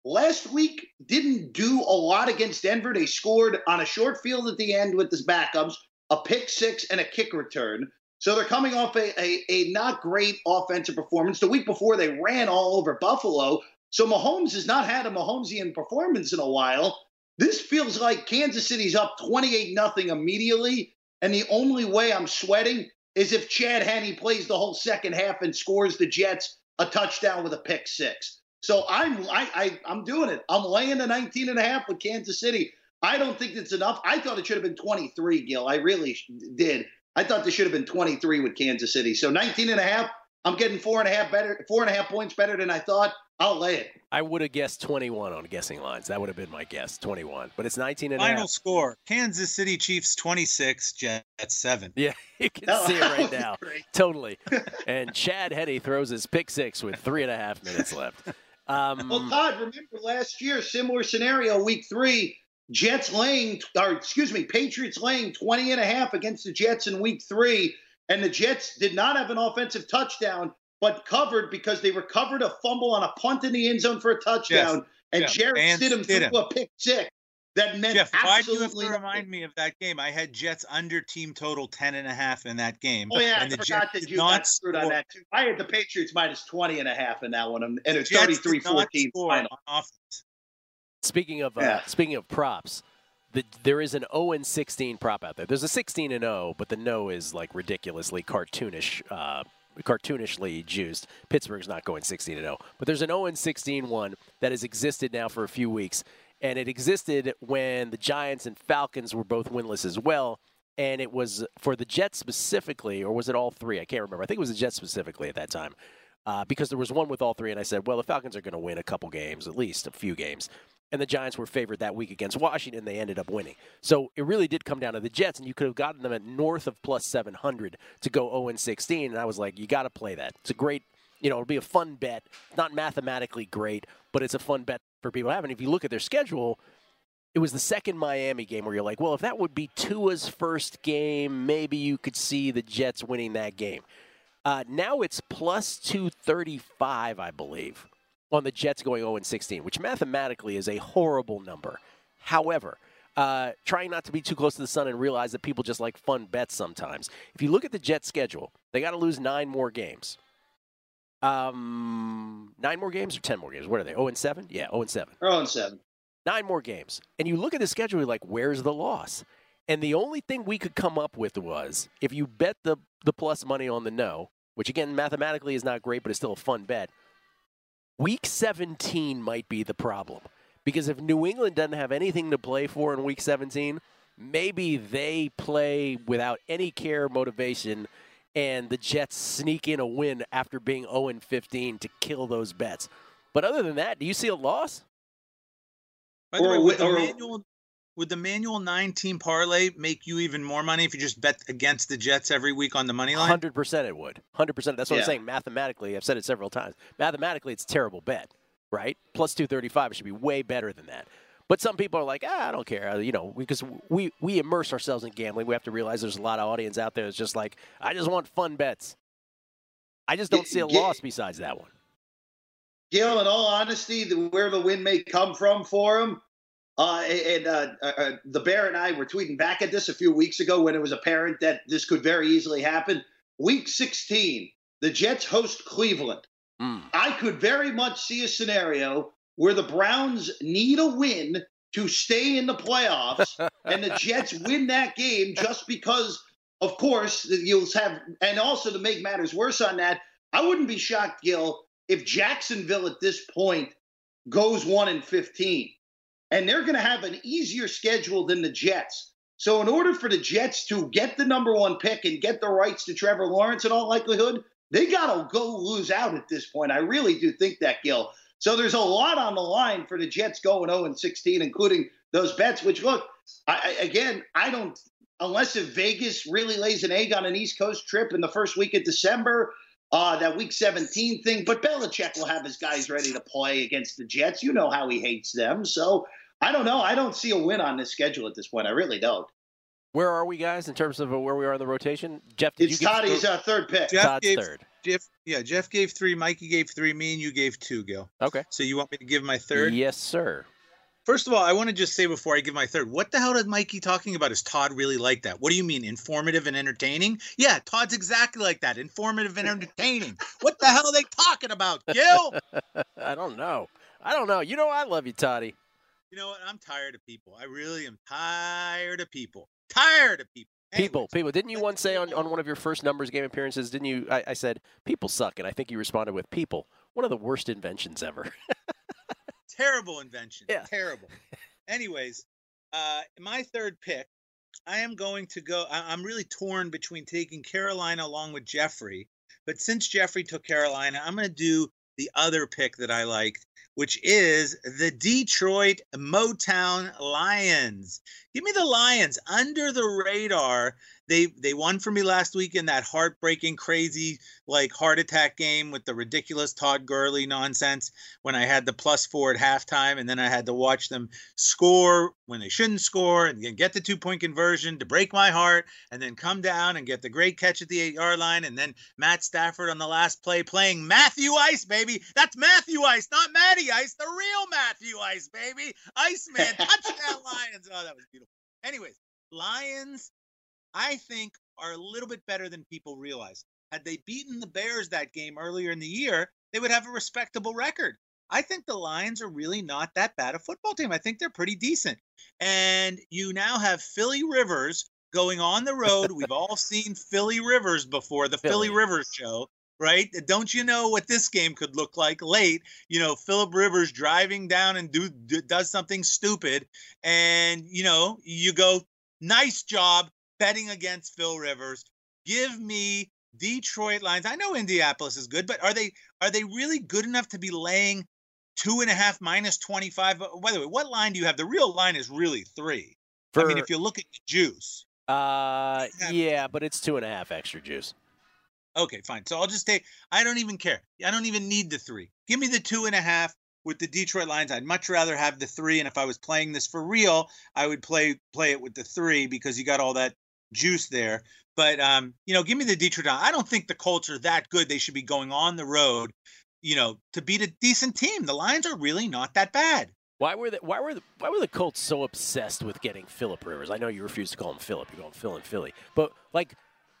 last week didn't do a lot against Denver. They scored on a short field at the end with his backups, a pick six and a kick return. So they're coming off a, a, a not great offensive performance. The week before, they ran all over Buffalo. So Mahomes has not had a Mahomesian performance in a while. This feels like Kansas City's up twenty-eight nothing immediately, and the only way I'm sweating is if Chad Henne plays the whole second half and scores the Jets a touchdown with a pick six. So I'm I, I, I'm doing it. I'm laying the nineteen and a half with Kansas City. I don't think it's enough. I thought it should have been twenty-three, Gil. I really did. I thought this should have been twenty-three with Kansas City. So nineteen and a half, I'm getting four and a half better, four and a half points better than I thought. I'll lay it. I would have guessed twenty-one on guessing lines. That would have been my guess, twenty-one. But it's nineteen and a half. Final score, Kansas City Chiefs twenty-six, Jets seven. Yeah, you can Oh, see it right now. great. Totally. And Chad Henne throws his pick six with three and a half minutes left. Um, Well, Todd, remember last year, similar scenario, week three, Jets laying, or excuse me, Patriots laying twenty and a half against the Jets in week three, and the Jets did not have an offensive touchdown, but covered because they recovered a fumble on a punt in the end zone for a touchdown, Yes. and Yeah. Jarrett And Stidham threw Stidham. a pick six. That meant Jeff, why do you have absolutely to nothing. remind me of that game? I had Jets under team total ten and a half in that game. Oh, yeah, and I the forgot Jets that did you not got screwed on score- that, too. I had the Patriots minus twenty and a half in that one, and it's Jets thirty-three did not fourteen score final. on offense. Speaking of uh, Yeah. speaking of props, the, there is an oh and sixteen prop out there. There's a sixteen and oh, but the no is like ridiculously cartoonish, uh, cartoonishly juiced. Pittsburgh's not going sixteen and oh, but there's an oh and sixteen one that has existed now for a few weeks, and it existed when the Giants and Falcons were both winless as well. And it was for the Jets specifically, or was it all three? I can't remember. I think it was the Jets specifically at that time. Uh, because there was one with all three, and I said, well, the Falcons are going to win a couple games, at least a few games. And the Giants were favored that week against Washington. They ended up winning. So it really did come down to the Jets, and you could have gotten them at north of plus seven hundred to go oh and sixteen. And I was like, you got to play that. It's a great, you know, it'll be a fun bet. Not mathematically great, but it's a fun bet for people to have. And if you look at their schedule, it was the second Miami game where you're like, well, if that would be Tua's first game, maybe you could see the Jets winning that game. Uh, now it's plus two thirty-five, I believe, on the Jets going oh and sixteen, which mathematically is a horrible number. However, uh, trying not to be too close to the sun and realize that people just like fun bets sometimes. If you look at the Jets' schedule, they got to lose nine more games. Um, nine more games or ten more games? What are they? oh and seven? Yeah, oh and seven. oh and seven. Nine more games. And you look at the schedule, you're like, where's the loss? And the only thing we could come up with was if you bet the, the plus money on the no, which, again, mathematically is not great, but it's still a fun bet, week seventeen might be the problem. Because if New England doesn't have anything to play for in week seventeen, maybe they play without any care, motivation, and the Jets sneak in a win after being oh and fifteen to kill those bets. But other than that, do you see a loss? By the Or way, a would wi- the or a- manual would the manual nine team parlay make you even more money if you just bet against the Jets every week on the money line? one hundred percent it would. one hundred percent. That's what Yeah. I'm saying. Mathematically, I've said it several times. Mathematically, it's a terrible bet, right? Plus two thirty-five, it should be way better than that. But some people are like, ah, I don't care. Uh, You know, because we, we immerse ourselves in gambling. We have to realize there's a lot of audience out there that's just like, I just want fun bets. I just don't see a Get- loss besides that one. Gil, in all honesty, the, where the win may come from for him, uh, and uh, uh, the Bear and I were tweeting back at this a few weeks ago when it was apparent that this could very easily happen. Week sixteen, the Jets host Cleveland. Mm. I could very much see a scenario where the Browns need a win to stay in the playoffs, and the Jets win that game just because, of course, you'll have, and also to make matters worse on that, I wouldn't be shocked, Gil, if Jacksonville at this point goes one and fifteen, and they're going to have an easier schedule than the Jets. So in order for the Jets to get the number one pick and get the rights to Trevor Lawrence in all likelihood, they got to go lose out at this point. I really do think that, Gil. So there's a lot on the line for the Jets going oh and sixteen, including those bets, which, look, I, I, again, I don't – unless if Vegas really lays an egg on an East Coast trip in the first week of December – Uh, that week seventeen thing, but Belichick will have his guys ready to play against the Jets. You know how he hates them. So I don't know. I don't see a win on this schedule at this point. I really don't. Where are we, guys, in terms of where we are in the rotation? Jeff, did It's you get Toddy's uh, third pick. Jeff Todd's gave, third. Jeff, yeah, Jeff gave three, Mikey gave three, me and you gave two, Gil. Okay. So you want me to give my third? Yes, sir. First of all, I want to just say before I give my third, what the hell is Mikey talking about? Is Todd really like that? What do you mean, informative and entertaining? Yeah, Todd's exactly like that, informative and entertaining. What the hell are they talking about, Gil? I don't know. I don't know. You know I love you, Toddy. You know what? I'm tired of people. I really am tired of people. Tired of people. Anyways, people, people. Didn't you once say on, on one of your first numbers game appearances, didn't you? I, I said, people suck, and I think you responded with people. One of the worst inventions ever. Terrible invention. Yeah. Terrible. Anyways, uh, my third pick, I am going to go. I, I'm really torn between taking Carolina along with Jeffrey. But since Jeffrey took Carolina, I'm going to do the other pick that I liked, which is the Detroit Motown Lions. Give me the Lions under the radar. They they won for me last week in that heartbreaking, crazy, like heart attack game with the ridiculous Todd Gurley nonsense when I had the plus four at halftime, and then I had to watch them score when they shouldn't score and get the two-point conversion to break my heart, and then come down and get the great catch at the eight-yard line, and then Matt Stafford on the last play playing Matthew Ice, baby. That's Matthew Ice, not Matty Ice, the real Matthew Ice, baby. Iceman, touchdown Lions. Oh, that was beautiful. Anyways, Lions, I think, are a little bit better than people realize. Had they beaten the Bears that game earlier in the year, they would have a respectable record. I think the Lions are really not that bad a football team. I think they're pretty decent. And you now have Philly Rivers going on the road. We've all seen Philly Rivers before, the Philly, Philly Rivers show, right? Don't you know what this game could look like late? You know, Philip Rivers driving down and do, do does something stupid. And, you know, you go, nice job betting against Phil Rivers. Give me Detroit Lions. I know Indianapolis is good, but are they are they really good enough to be laying two and a half minus twenty-five? By the way, what line do you have? The real line is really three. For, I mean, if you look at the juice. Uh, yeah, but it's two and a half extra juice. Okay, fine. So I'll just take, I don't even care. I don't even need the three. Give me the two and a half with the Detroit Lions. I'd much rather have the three. And if I was playing this for real, I would play play it with the three because you got all that juice there. But, um, you know, give me the Detroit. I don't think the Colts are that good. They should be going on the road, you know, to beat a decent team. The Lions are really not that bad. Why were the why were the why were the Colts so obsessed with getting Phillip Rivers? I know you refuse to call him Phillip. You call him Phil and Philly. But like,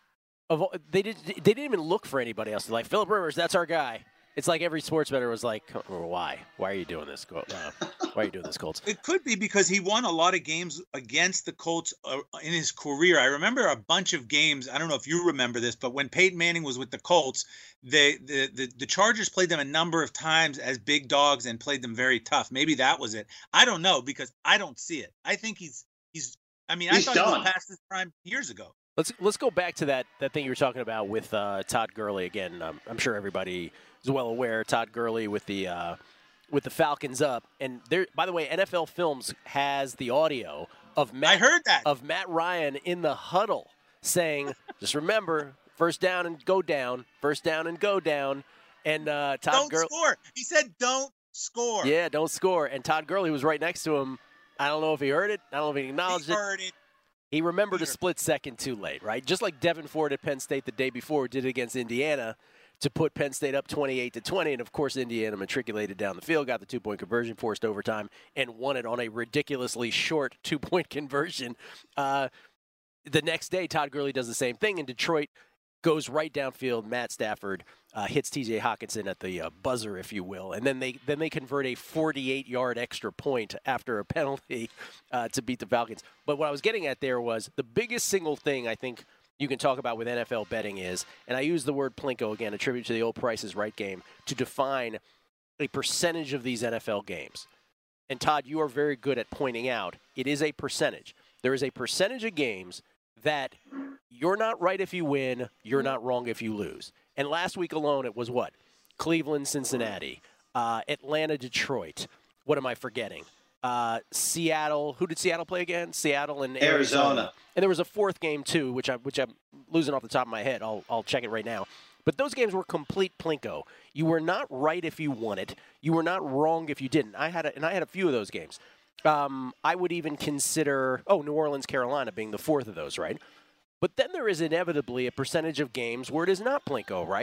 of all, they did they didn't even look for anybody else. They're like, Phillip Rivers, that's our guy. It's like every sports bettor was like, oh, why? Why are you doing this? Uh, why are you doing this, Colts? It could be because he won a lot of games against the Colts uh, in his career. I remember a bunch of games. I don't know if you remember this, but when Peyton Manning was with the Colts, they, the, the, the Chargers played them a number of times as big dogs and played them very tough. Maybe that was it. I don't know because I don't see it. I think he's he's. I mean, he's I thought done. he was past his prime years ago. Let's let's go back to that that thing you were talking about with uh, Todd Gurley again. Um, I'm sure everybody is well aware. Todd Gurley with the uh, with the Falcons up, and there. By the way, N F L Films has the audio of Matt. I heard that of Matt Ryan in the huddle saying, "Just remember, first down and go down, first down and go down." And uh, Todd don't Gurley score. He said, "Don't score." Yeah, don't score. And Todd Gurley was right next to him. I don't know if he heard it. I don't know if he acknowledged he it. Heard it. He remembered a split second too late, right? Just like Devin Ford at Penn State the day before did against Indiana to put Penn State up twenty-eight to twenty, and of course Indiana matriculated down the field, got the two-point conversion, forced overtime, and won it on a ridiculously short two-point conversion. Uh, the next day, Todd Gurley does the same thing, and Detroit goes right downfield. Matt Stafford uh, hits T J Hockenson at the uh, buzzer, if you will, and then they then they convert a forty-eight-yard extra point after a penalty uh, to beat the Falcons. But what I was getting at there was the biggest single thing I think you can talk about with N F L betting is, and I use the word plinko again, a tribute to the old Price is Right game, to define a percentage of these N F L games. And Todd, you are very good at pointing out it is a percentage. There is a percentage of games that you're not right if you win, you're not wrong if you lose. And last week alone, it was what? Cleveland, Cincinnati, uh, Atlanta, Detroit. What am I forgetting? Uh, Seattle. Who did Seattle play again? Seattle and Arizona. Arizona. And there was a fourth game too, which I which I'm losing off the top of my head. I'll I'll check it right now. But those games were complete plinko. You were not right if you won it. You were not wrong if you didn't. I had a, and I had a few of those games. Um, I would even consider, oh, New Orleans, Carolina being the fourth of those, right? But then there is inevitably a percentage of games where it is not plinko, right?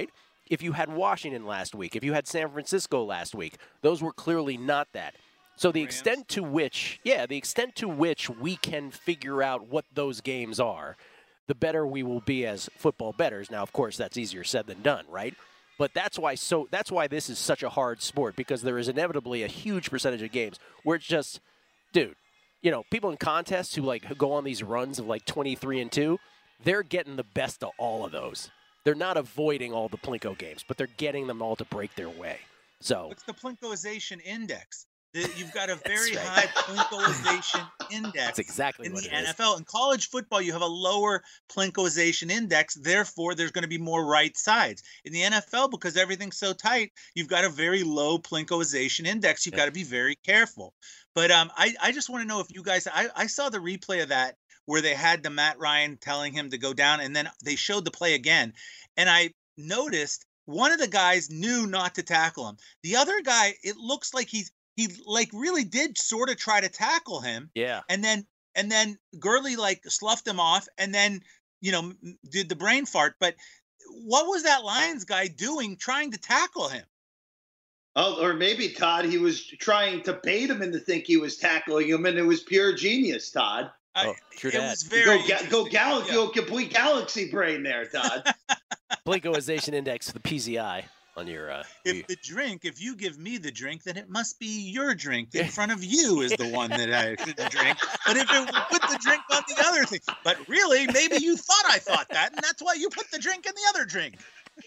if you had Washington last week, if you had San Francisco last week, those were clearly not that. So the extent to which, yeah, the extent to which we can figure out what those games are, the better we will be as football bettors. Now, of course, that's easier said than done, right? But that's why so that's why this is such a hard sport, because there is inevitably a huge percentage of games where it's just, dude, you know, people in contests who like go on these runs of like twenty-three and two, they're getting the best of all of those. They're not avoiding all the Plinko games, but they're getting them all to break their way. So it's the Plinkoization index. You've got a very right. high Plinkoization index. That's exactly in what the it N F L. is. In college football, you have a lower Plinkoization index. Therefore, there's going to be more right sides. In the N F L, because everything's so tight, you've got a very low Plinkoization index. You've yeah. got to be very careful. But um, I, I just want to know if you guys, I, I saw the replay of that where they had the Matt Ryan telling him to go down, and then they showed the play again. And I noticed one of the guys knew not to tackle him. The other guy, it looks like he's, he like really did sort of try to tackle him. Yeah. And then, and then Gurley like sloughed him off and then, you know, did the brain fart. But what was that Lions guy doing trying to tackle him? Oh, or maybe, Todd, he was trying to bait him into think he was tackling him, and it was pure genius, Todd. Oh, true it that. was very go, ga- go, gal- yeah. go complete galaxy brain there, Todd. Plinkoization index, the P Z I on your. Uh, if your... the drink, if you give me the drink, then it must be your drink in front of you is the one that I shouldn't drink. But if it put the drink on the other thing, but really, maybe you thought I thought that, and that's why you put the drink in the other drink.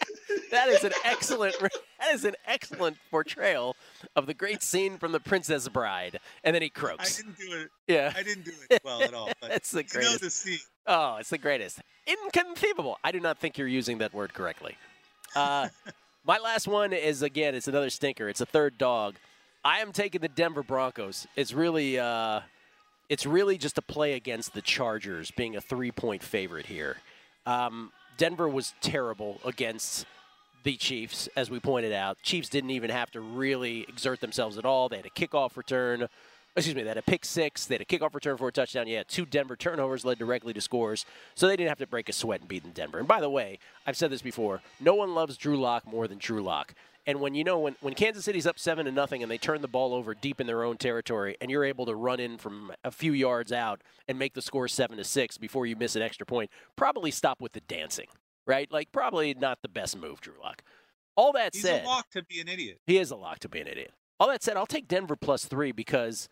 That is an excellent. That is an excellent portrayal of the great scene from The Princess Bride, and then he croaks. I didn't do it. Yeah, I didn't do it well at all. But it's the greatest. You know the scene. Oh, it's the greatest. Inconceivable. I do not think you're using that word correctly. Uh, my last one is, again, it's another stinker. It's a third dog. I am taking the Denver Broncos. It's really, uh, it's really just a play against the Chargers, being a three-point favorite here. Um, Denver was terrible against the Chiefs, as we pointed out. Chiefs didn't even have to really exert themselves at all. They had a kickoff return. Excuse me, they had a pick six. They had a kickoff return for a touchdown. Yeah, two Denver turnovers led directly to scores. So they didn't have to break a sweat and beat in Denver. And by the way, I've said this before, no one loves Drew Lock more than Drew Lock. And when you know when, when Kansas City's up seven to nothing and they turn the ball over deep in their own territory and you're able to run in from a few yards out and make the score seven to six before you miss an extra point, probably stop with the dancing, right? Like probably not the best move, Drew Lock. All that He's said, a lock to be an idiot. He is a lock to be an idiot. All that said, I'll take Denver plus three because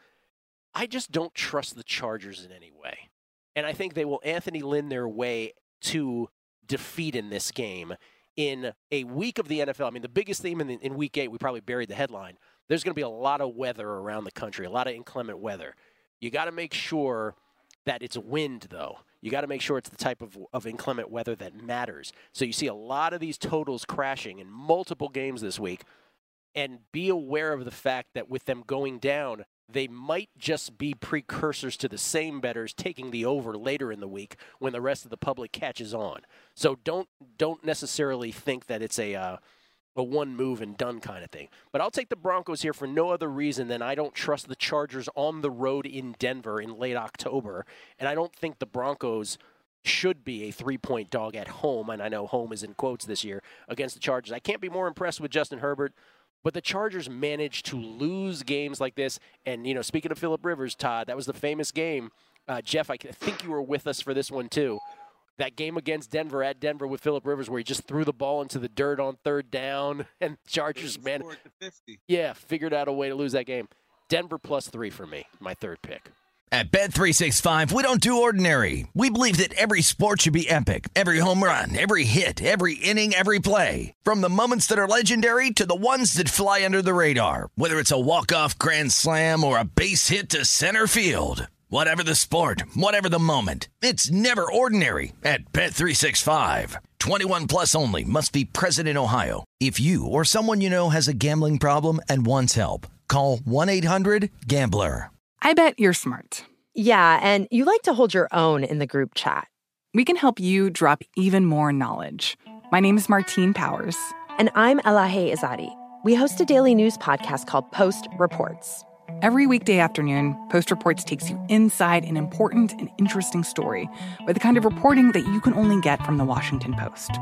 I just don't trust the Chargers in any way. And I think they will Anthony Lynn their way to defeat in this game. In a week of the N F L, I mean, the biggest theme in, the, in week eight, we probably buried the headline. There's going to be a lot of weather around the country, a lot of inclement weather. You got to make sure that it's wind, though. You got to make sure it's the type of, of inclement weather that matters. So you see a lot of these totals crashing in multiple games this week. And be aware of the fact that with them going down, they might just be precursors to the same bettors taking the over later in the week when the rest of the public catches on. So don't don't necessarily think that it's a uh, a one move and done kind of thing. But I'll take the Broncos here for no other reason than I don't trust the Chargers on the road in Denver in late October, and I don't think the Broncos should be a three-point dog at home, and I know home is in quotes this year, against the Chargers. I can't be more impressed with Justin Herbert. But the Chargers managed to lose games like this. And, you know, speaking of Phillip Rivers, Todd, that was the famous game. Uh, Jeff, I think you were with us for this one, too. That game against Denver at Denver with Phillip Rivers where he just threw the ball into the dirt on third down. And Chargers, man, yeah, figured out a way to lose that game. Denver plus three for me, my third pick. At Bet three sixty-five, we don't do ordinary. We believe that every sport should be epic. Every home run, every hit, every inning, every play. From the moments that are legendary to the ones that fly under the radar. Whether it's a walk-off grand slam or a base hit to center field. Whatever the sport, whatever the moment. It's never ordinary at Bet three sixty-five. twenty-one plus only. Must be present in Ohio. If you or someone you know has a gambling problem and wants help, call one eight hundred gambler. I bet you're smart. Yeah, and you like to hold your own in the group chat. We can help you drop even more knowledge. My name is Martine Powers. And I'm Elahe Izadi. We host a daily news podcast called Post Reports. Every weekday afternoon, Post Reports takes you inside an important and interesting story with the kind of reporting that you can only get from the Washington Post.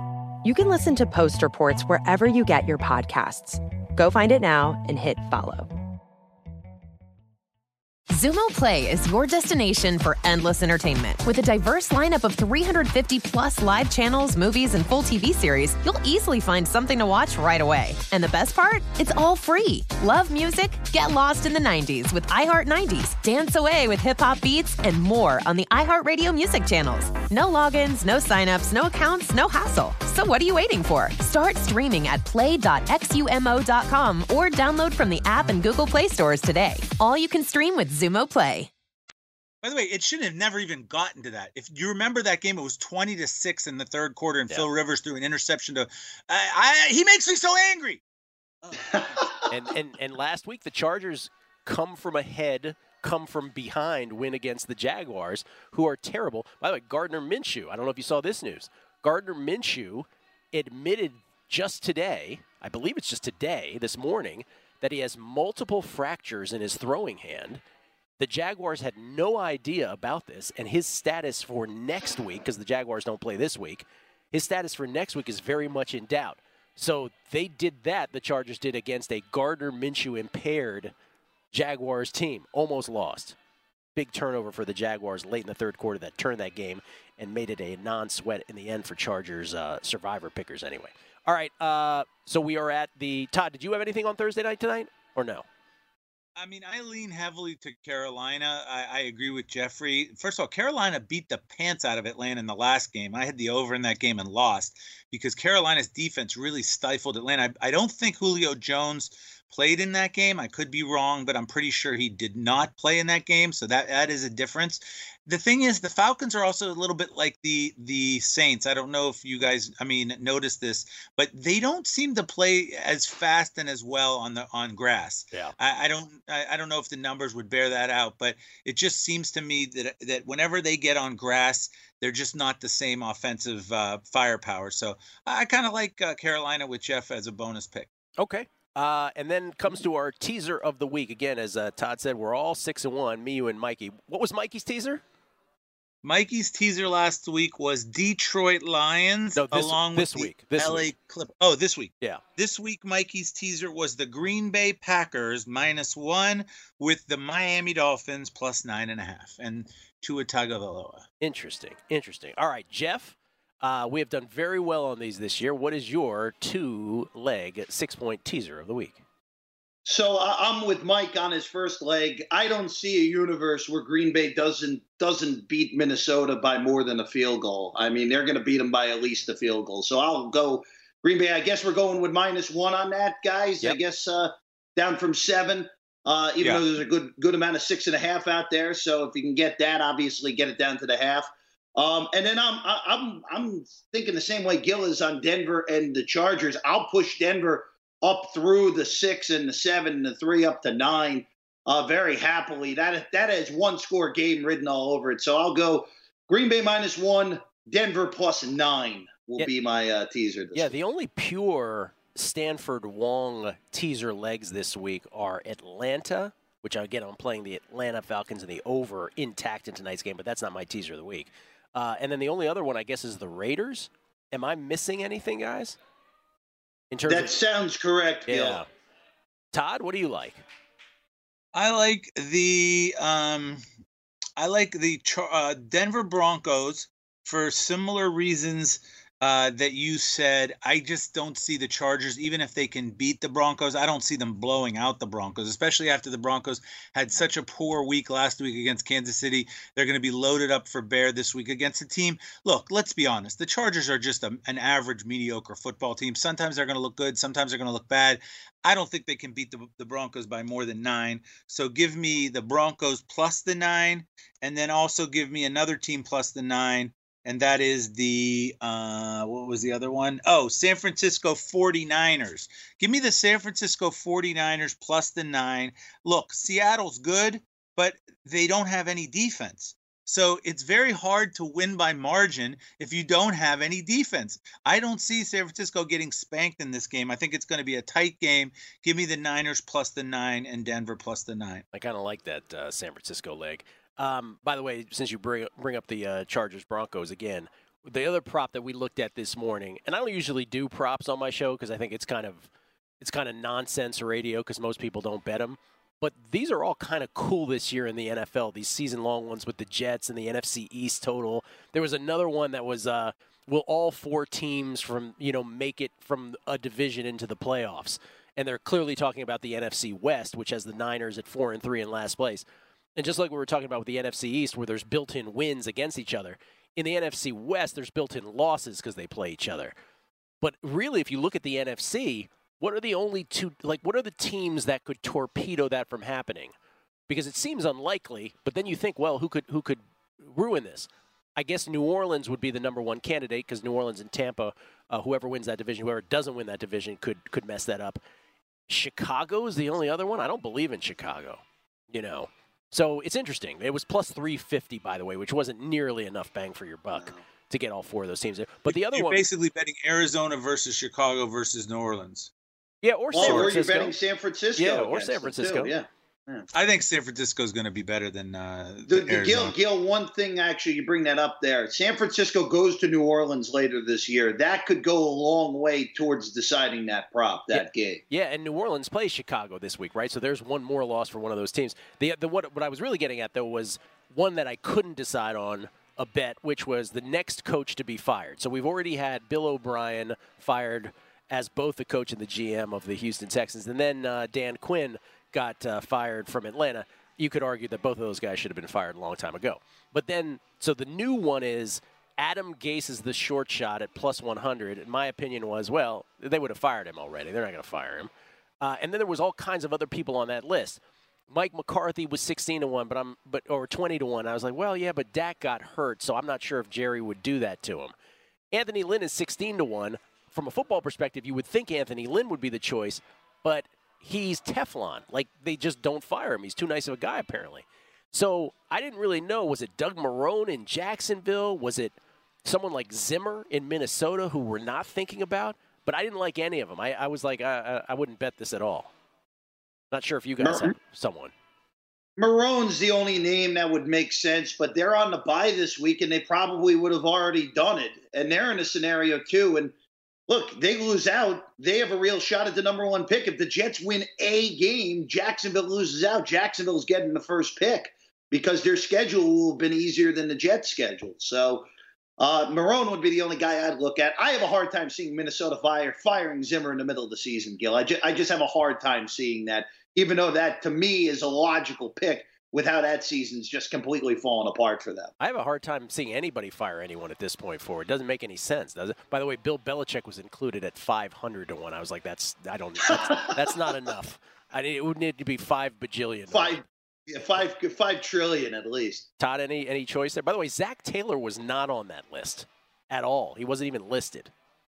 You can listen to Post Reports wherever you get your podcasts. Go find it now and hit follow. Zumo Play is your destination for endless entertainment. With a diverse lineup of three hundred fifty plus live channels, movies, and full T V series, you'll easily find something to watch right away. And the best part? It's all free. Love music? Get lost in the nineties with iHeart nineties. Dance away with hip-hop beats and more on the iHeartRadio music channels. No logins, no signups, no accounts, no hassle. So what are you waiting for? Start streaming at play dot xumo dot com or download from the app and Google Play stores today. All you can stream with Zumo Play. By the way, it should have never even gotten to that. If you remember that game, it was twenty to six in the third quarter, and yeah. Phil Rivers threw an interception to. I, I, he makes me so angry. and and and last week the Chargers come from ahead, come from behind, win against the Jaguars, who are terrible. By the way, Gardner Minshew. I don't know if you saw this news. Gardner Minshew admitted just today, I believe it's just today, this morning, that he has multiple fractures in his throwing hand. The Jaguars had no idea about this, and his status for next week, because the Jaguars don't play this week, his status for next week is very much in doubt. So they did that, the Chargers did, against a Gardner Minshew impaired Jaguars team. Almost lost. Big turnover for the Jaguars late in the third quarter that turned that game and made it a non-sweat in the end for Chargers uh, survivor pickers anyway. All right, uh, so we are at the – Todd, did you have anything on Thursday night tonight or no? I mean, I lean heavily to Carolina. I, I agree with Jeffrey. First of all, Carolina beat the pants out of Atlanta in the last game. I had the over in that game and lost because Carolina's defense really stifled Atlanta. I, I don't think Julio Jones played in that game. I could be wrong, but I'm pretty sure he did not play in that game. So that, that is a difference. The thing is, the Falcons are also a little bit like the the Saints. I don't know if you guys, I mean, noticed this, but they don't seem to play as fast and as well on the on grass. Yeah. I, I don't I, I don't know if the numbers would bear that out, but it just seems to me that that whenever they get on grass, they're just not the same offensive uh, firepower. So I kind of like uh, Carolina with Jeff as a bonus pick. Okay. Uh, and then comes to our teaser of the week. Again, as uh, Todd said, we're all six and one, me, you, and Mikey. What was Mikey's teaser? Mikey's teaser last week was Detroit Lions, no, this, along this with week. the This L A week. Clip. Oh, this week. Yeah. This week, Mikey's teaser was the Green Bay Packers minus one with the Miami Dolphins plus nine and a half and Tua Tagovailoa. Interesting. Interesting. All right, Jeff. Uh, we have done very well on these this year. What is your two-leg, six-point teaser of the week? So uh, I'm with Mike on his first leg. I don't see a universe where Green Bay doesn't doesn't beat Minnesota by more than a field goal. I mean, they're going to beat them by at least a field goal. So I'll go Green Bay. I guess we're going with minus one on that, guys. Yep. I guess uh, down from seven, uh, even Yeah. though there's a good good amount of six and a half out there. So if you can get that, obviously get it down to the half. Um, and then I'm I'm I'm thinking the same way Gil is on Denver and the Chargers. I'll push Denver up through the six and the seven and the three up to nine, uh, very happily. That that has one score game written all over it. So I'll go Green Bay minus one, Denver plus nine will yeah. be my uh, teaser. This yeah, week. the only pure Stanford Wong teaser legs this week are Atlanta, which again I'm playing the Atlanta Falcons and the over intact in tonight's game, but that's not my teaser of the week. Uh, and then the only other one I guess is the Raiders. Am I missing anything, guys? In terms that of, sounds correct, Gil. yeah. Todd, what do you like? I like the um, I like the uh, Denver Broncos for similar reasons uh, that you said. I just don't see the Chargers, even if they can beat the Broncos. I don't see them blowing out the Broncos, especially after the Broncos had such a poor week last week against Kansas City. They're going to be loaded up for bear this week against a team. Look, let's be honest. The Chargers are just a, an average, mediocre football team. Sometimes they're going to look good. Sometimes they're going to look bad. I don't think they can beat the, the Broncos by more than nine. So give me the Broncos plus the nine, and then also give me another team plus the nine. And that is the, uh, what was the other one? Oh, San Francisco forty-niners. Give me the San Francisco forty-niners plus the nine. Look, Seattle's good, but they don't have any defense. So it's very hard to win by margin if you don't have any defense. I don't see San Francisco getting spanked in this game. I think it's going to be a tight game. Give me the Niners plus the nine and Denver plus the nine. I kind of like that uh, San Francisco leg. Um, by the way, since you bring bring up the uh, Chargers Broncos again, the other prop that we looked at this morning, and I don't usually do props on my show because I think it's kind of it's kind of nonsense radio because most people don't bet them. But these are all kind of cool this year in the N F L, these season-long ones with the Jets and the N F C East total. There was another one that was, uh, will all four teams from, you know, make it from a division into the playoffs? And they're clearly talking about the N F C West, which has the Niners at four and three in last place. And just like we were talking about with the N F C East, where there's built-in wins against each other, in the N F C West, there's built-in losses because they play each other. But really, if you look at the N F C, what are the only two, like, what are the teams that could torpedo that from happening? Because it seems unlikely, but then you think, well, who could who could ruin this? I guess New Orleans would be the number one candidate because New Orleans and Tampa, uh, whoever wins that division, whoever doesn't win that division could could mess that up. Chicago is the only other one. I don't believe in Chicago, you know. So it's interesting. It was plus three fifty, by the way, which wasn't nearly enough bang for your buck no. to get all four of those teams. But the other You're one, basically betting Arizona versus Chicago versus New Orleans. Yeah, or San oh, Francisco. Or you're betting San Francisco. Yeah, or San Francisco. Too, yeah. yeah. I think San Francisco is going to be better than uh, the, the Arizona. Gil, Gil, one thing, actually, you bring that up there. San Francisco goes to New Orleans later this year. That could go a long way towards deciding that prop, that yeah. game. Yeah, and New Orleans plays Chicago this week, right? So there's one more loss for one of those teams. The, the what, what I was really getting at, though, was one that I couldn't decide on a bet, which was the next coach to be fired. So we've already had Bill O'Brien fired as both the coach and the G M of the Houston Texans. And then uh, Dan Quinn got uh, fired from Atlanta. You could argue that both of those guys should have been fired a long time ago. But then, so the new one is Adam Gase is the short shot at plus one hundred. And my opinion was, well, they would have fired him already. They're not going to fire him. Uh, and then there was all kinds of other people on that list. Mike McCarthy was sixteen to one, but I'm but or twenty to one. I was like, well, yeah, but Dak got hurt, so I'm not sure if Jerry would do that to him. Anthony Lynn is sixteen to one. From a football perspective, you would think Anthony Lynn would be the choice, but he's Teflon. Like, they just don't fire him. He's too nice of a guy, apparently. So I didn't really know. Was it Doug Marrone in Jacksonville? Was it someone like Zimmer in Minnesota who we're not thinking about? But I didn't like any of them. I, I was like, I, I wouldn't bet this at all. Not sure if you guys Mar- have someone. Marrone's the only name that would make sense, but they're on the bye this week, and they probably would have already done it. And they're in a scenario, too, and look, they lose out. They have a real shot at the number one pick. If the Jets win a game, Jacksonville loses out. Jacksonville's getting the first pick because their schedule will have been easier than the Jets' schedule. So uh, Marrone would be the only guy I'd look at. I have a hard time seeing Minnesota fire, firing Zimmer in the middle of the season, Gil. I, ju- I just have a hard time seeing that, even though that, to me, is a logical pick with how that season's just completely fallen apart for them. I have a hard time seeing anybody fire anyone at this point forward. It doesn't make any sense, does it? By the way, Bill Belichick was included at five hundred to one. I was like, that's I don't that's, that's not enough. I mean, it would need to be five bajillion. Five, yeah, five, five trillion at least. Todd, any any choice there? By the way, Zach Taylor was not on that list at all. He wasn't even listed.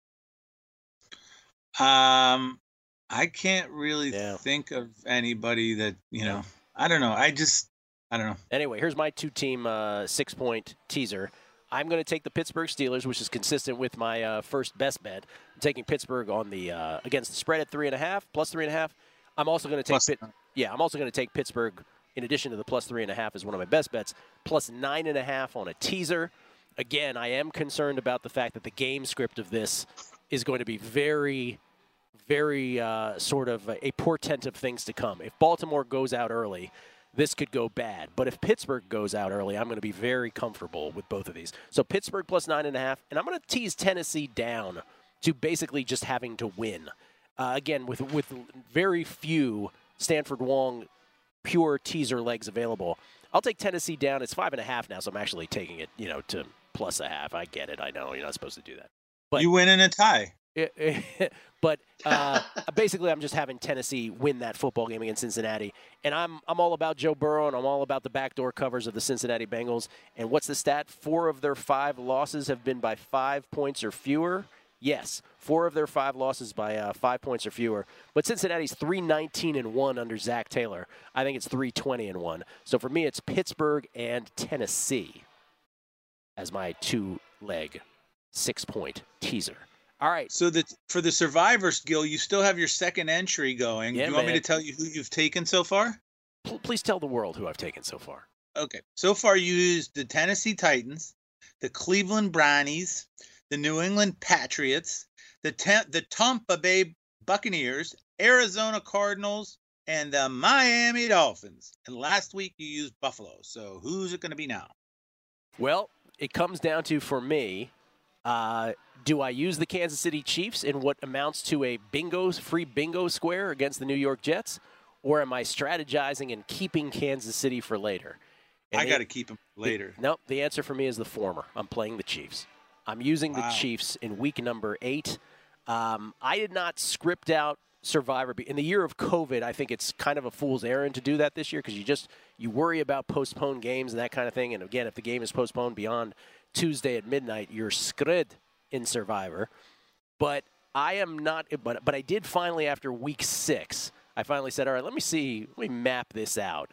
Um, I can't really Yeah. think of anybody that, you know, I don't know. I just, I don't know. Anyway, here's my two-team uh, six-point teaser. I'm going to take the Pittsburgh Steelers, which is consistent with my uh, first best bet. I'm taking Pittsburgh on the uh, against the spread at three and a half, plus three and a half. I'm also going to take Plus- Pitt. Yeah, I'm also going to take Pittsburgh in addition to the plus three and a half as one of my best bets. Plus nine and a half on a teaser. Again, I am concerned about the fact that the game script of this is going to be very, very uh, sort of a portent of things to come. If Baltimore goes out early, this could go bad. But if Pittsburgh goes out early, I'm going to be very comfortable with both of these. So Pittsburgh plus nine and a half, and I'm going to tease Tennessee down to basically just having to win. Uh, again, with with very few Stanford Wong pure teaser legs available, I'll take Tennessee down. It's five and a half now, so I'm actually taking it, you know, to plus a half. I get it. I know you're not supposed to do that. But You win in a tie. but uh, basically, I'm just having Tennessee win that football game against Cincinnati, and I'm I'm all about Joe Burrow, and I'm all about the backdoor covers of the Cincinnati Bengals. And what's the stat? Four of their five losses have been by five points or fewer. Yes, four of their five losses by uh, five points or fewer. But Cincinnati's three nineteen and one under Zach Taylor. I think it's three twenty and one. So for me, it's Pittsburgh and Tennessee as my two-leg six-point teaser. All right. So that for the survivors, Gil, you still have your second entry going. Yeah, Do you want man. me to tell you who you've taken so far? P- please tell the world who I've taken so far. Okay. So far, you used the Tennessee Titans, the Cleveland Brownies, the New England Patriots, the Ta- the Tampa Bay Buccaneers, Arizona Cardinals, and the Miami Dolphins. And last week you used Buffalo. So who's it going to be now? Well, it comes down to, for me, uh, do I use the Kansas City Chiefs in what amounts to a bingo, free bingo square against the New York Jets? Or am I strategizing and keeping Kansas City for later? And I got to keep them later. The, no, the answer for me is the former. I'm playing the Chiefs. I'm using wow. the Chiefs in week number eight. Um, I did not script out Survivor. In the year of COVID, I think it's kind of a fool's errand to do that this year because you just you worry about postponed games and that kind of thing. And again, if the game is postponed beyond Tuesday at midnight, you're screwed in Survivor. But I am not. But but I did finally, after week six, I finally said, all right, let me see, let me map this out.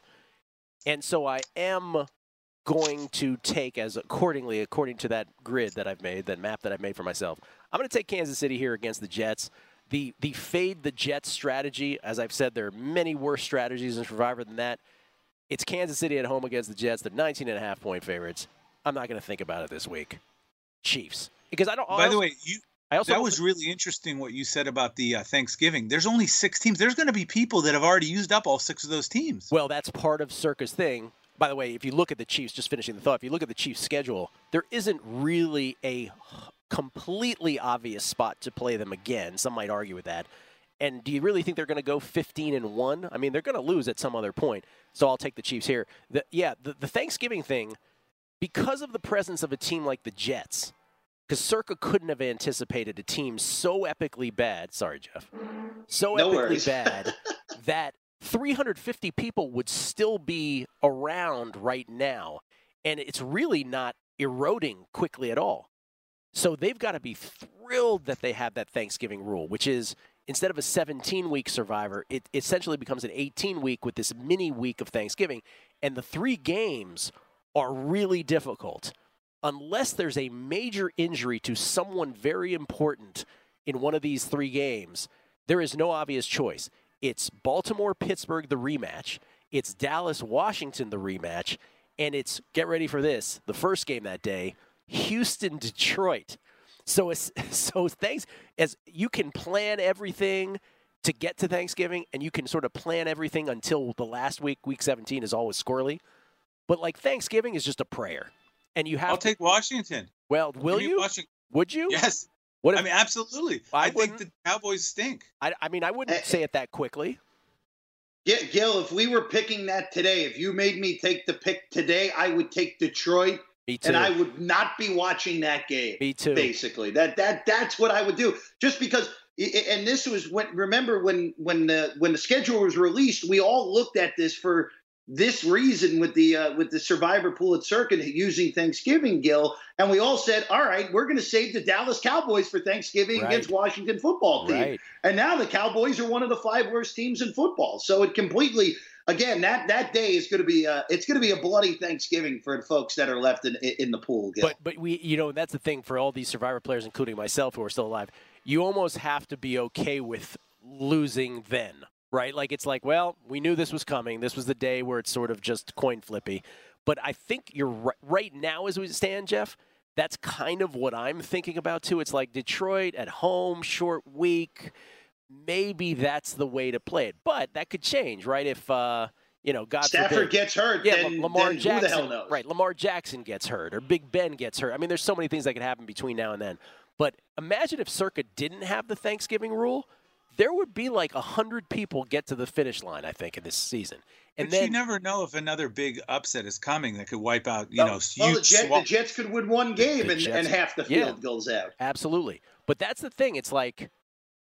And so I am going to take, as accordingly, according to that grid that I've made, that map that I've made for myself, I'm going to take Kansas City here against the Jets. The the fade the Jets strategy, as I've said, there are many worse strategies in Survivor than that. It's Kansas City at home against the Jets. They're nineteen and a half point favorites. I'm not going to think about it this week. Chiefs. Because I don't. By also, the way, you I also that was really interesting what you said about the uh, Thanksgiving. There's only six teams. There's going to be people that have already used up all six of those teams. Well, that's part of Circa's thing. By the way, if you look at the Chiefs, just finishing the thought, if you look at the Chiefs' schedule, there isn't really a completely obvious spot to play them again. Some might argue with that. And do you really think they're going to go fifteen and one? I mean, they're going to lose at some other point. So I'll take the Chiefs here. The, yeah, the, the Thanksgiving thing, because of the presence of a team like the Jets, because Circa couldn't have anticipated a team so epically bad. Sorry, Jeff. So no epically worries. bad that three hundred fifty people would still be around right now. And it's really not eroding quickly at all. So they've got to be thrilled that they have that Thanksgiving rule, which is instead of a seventeen-week Survivor, it essentially becomes an eighteen-week with this mini week of Thanksgiving. And the three games are really difficult. Unless there's a major injury to someone very important in one of these three games, there is no obvious choice. It's Baltimore-Pittsburgh, the rematch. It's Dallas-Washington, the rematch. And it's, get ready for this, the first game that day, Houston-Detroit. So, it's, so thanks, as you can plan everything to get to Thanksgiving, and you can sort of plan everything until the last week, week seventeen, is always squirrely. But, like, Thanksgiving is just a prayer. And you have I'll to, take Washington. Well, will Give me you? Washington. Would you? Yes. What if, I mean, absolutely. I I, think the Cowboys stink. I, I mean, I wouldn't say it that quickly. Yeah, Gil, if we were picking that today, if you made me take the pick today, I would take Detroit. Me too. And I would not be watching that game. Me too. Basically, that that that's what I would do. Just because, and this was when. Remember when when the when the schedule was released, we all looked at this for this reason with the uh, with the Survivor pool at Circa using Thanksgiving, Gil, and we all said, all right, we're going to save the Dallas Cowboys for Thanksgiving Right. against Washington football team. Right. And now the Cowboys are one of the five worst teams in football. So it completely, again, that that day is going to be a, it's going to be a bloody Thanksgiving for the folks that are left in in the pool, Gil. But but we, you know, that's the thing for all these Survivor players, including myself, who are still alive. You almost have to be okay with losing then. Right? Like, it's like, well, we knew this was coming. This was the day where it's sort of just coin flippy. But I think you're right, right now as we stand, Jeff, that's kind of what I'm thinking about, too. It's like Detroit at home, short week. Maybe that's the way to play it. But that could change, right? If, uh, you know, God Stafford forbid. gets hurt, yeah, then, Lamar then Jackson, who the hell knows? Right, Lamar Jackson gets hurt or Big Ben gets hurt. I mean, there's so many things that could happen between now and then. But imagine if Circa didn't have the Thanksgiving rule. There would be like one hundred people get to the finish line, I think, in this season. And but then you never know if another big upset is coming that could wipe out, you Well, know, well, huge the, Jet, swamp. the Jets could win one game The and, Jets- and half the yeah. field goes out. Absolutely. But that's the thing. It's like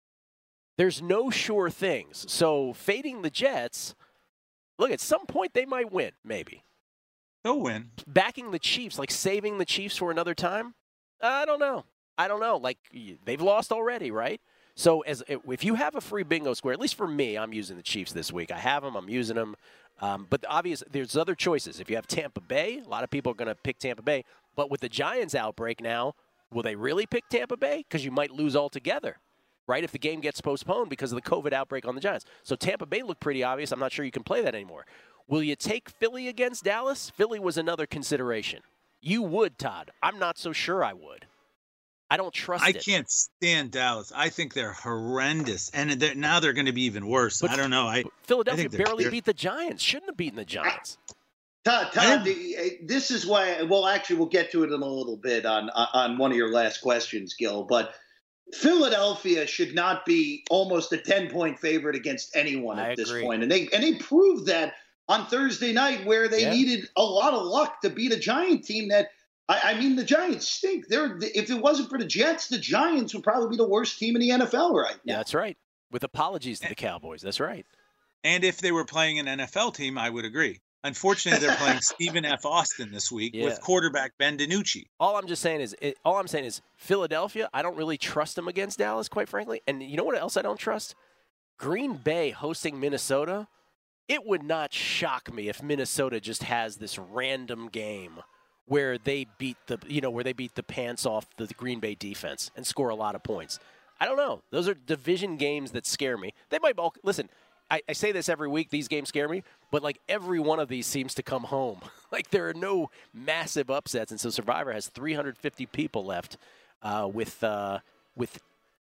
there's no sure things. So fading the Jets, look, at some point they might win, maybe. They'll win. Backing the Chiefs, like saving the Chiefs for another time, I don't know. I don't know. Like, they've lost already, right? So as if you have a free bingo square, at least for me, I'm using the Chiefs this week. I have them. I'm using them. Um, but obvious, there's other choices. If you have Tampa Bay, a lot of people are going to pick Tampa Bay. But with the Giants outbreak now, will they really pick Tampa Bay? Because you might lose altogether, right, if the game gets postponed because of the COVID outbreak on the Giants. So Tampa Bay looked pretty obvious. I'm not sure you can play that anymore. Will you take Philly against Dallas? Philly was another consideration. You would, Todd. I'm not so sure I would. I don't trust I it. I can't stand Dallas. I think they're horrendous, and they're, now they're going to be even worse. But I don't know. I Philadelphia I barely beat the Giants. Shouldn't have beaten the Giants. Todd, Todd the, this is why. Well, actually, we'll get to it in a little bit on on one of your last questions, Gil. But Philadelphia should not be almost a ten-point favorite against anyone at I this agree. point, and they and they proved that on Thursday night, where they Yeah. needed a lot of luck to beat a Giant team that. I, I mean, the Giants stink. They're if it wasn't for the Jets, the Giants would probably be the worst team in the N F L right now. Yeah, that's right. With apologies to the Cowboys. That's right. And if they were playing an N F L team, I would agree. Unfortunately, they're playing Stephen F. Austin this week Yeah. with quarterback Ben DiNucci. All I'm just saying is, it, all I'm saying is, Philadelphia. I don't really trust them against Dallas, quite frankly. And you know what else I don't trust? Green Bay hosting Minnesota. It would not shock me if Minnesota just has this random game where they beat the, you know, where they beat the pants off the Green Bay defense and score a lot of points. I don't know. Those are division games that scare me. They might all listen. I, I say this every week. These games scare me, but like every one of these seems to come home. Like there are no massive upsets, and so Survivor has three hundred fifty people left uh, with uh, with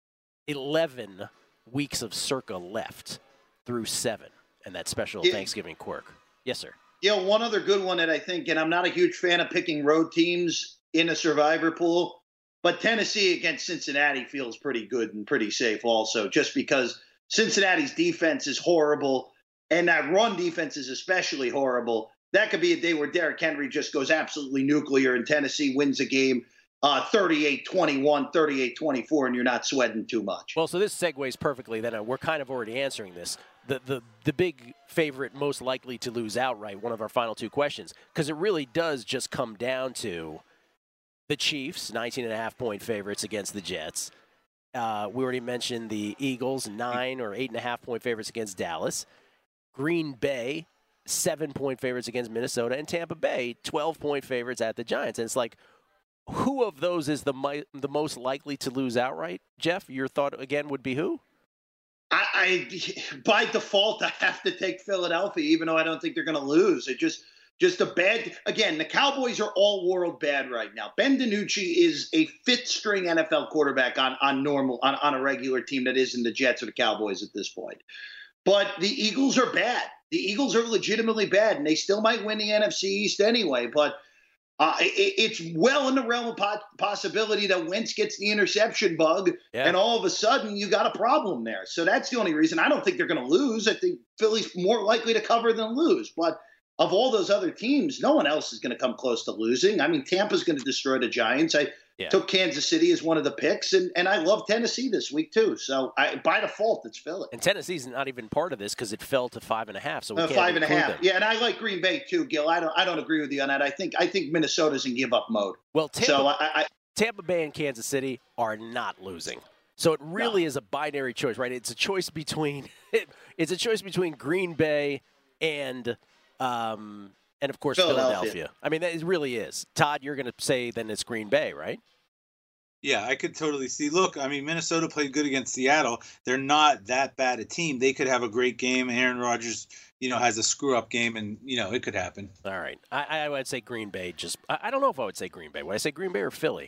eleven weeks of Circa left through seven, and that special Yeah. Thanksgiving quirk. Yes, sir. Yeah, one other good one that I think, and I'm not a huge fan of picking road teams in a survivor pool, but Tennessee against Cincinnati feels pretty good and pretty safe also, just because Cincinnati's defense is horrible, and that run defense is especially horrible. That could be a day where Derrick Henry just goes absolutely nuclear and Tennessee wins a game uh, thirty-eight twenty-one, thirty-eight twenty-four, and you're not sweating too much. Well, so this segues perfectly. Then uh, we're kind of already answering this. The, the the big favorite most likely to lose outright, one of our final two questions, because it really does just come down to the Chiefs, nineteen and a half point favorites against the Jets. Uh, we already mentioned the Eagles, nine or eight and a half point favorites against Dallas. Green Bay, seven point favorites against Minnesota, and Tampa Bay, twelve point favorites at the Giants. And it's like, who of those is the mi- the most likely to lose outright? Jeff, your thought again would be who? I, I by default I have to take Philadelphia, even though I don't think they're going to lose. It just just a bad. Again, the Cowboys are all world bad right now. Ben DiNucci is a fifth string N F L quarterback on on normal on, on a regular team that isn't the Jets or the Cowboys at this point. But the Eagles are bad. The Eagles are legitimately bad, and they still might win the N F C East anyway. But Uh, it, it's well in the realm of po- possibility that Wentz gets the interception bug, Yeah. and all of a sudden you got a problem there. So that's the only reason. I don't think they're going to lose. I think Philly's more likely to cover than lose. But of all those other teams, no one else is going to come close to losing. I mean, Tampa's going to destroy the Giants. I Yeah. took Kansas City as one of the picks, and, and I love Tennessee this week too. So I, by default, it's Philly. And Tennessee's not even part of this because it fell to five and a half. So we Uh, can't five and a include half. them. Yeah, and I like Green Bay too, Gil. I don't. I don't agree with you on that. I think. I think Minnesota's in give up mode. Well, Tampa, so I, I, Tampa Bay and Kansas City are not losing. So it really is a binary choice, right? It's a choice between it's a choice between Green Bay and um, and of course Philadelphia. Philadelphia. I mean, that it really is. Todd, you're going to say then it's Green Bay, right? Yeah, I could totally see. Look, I mean, Minnesota played good against Seattle. They're not that bad a team. They could have a great game. Aaron Rodgers, you know, has a screw-up game, and, you know, it could happen. All right. I, I would say Green Bay. Just I, I don't know if I would say Green Bay. Would I say Green Bay or Philly?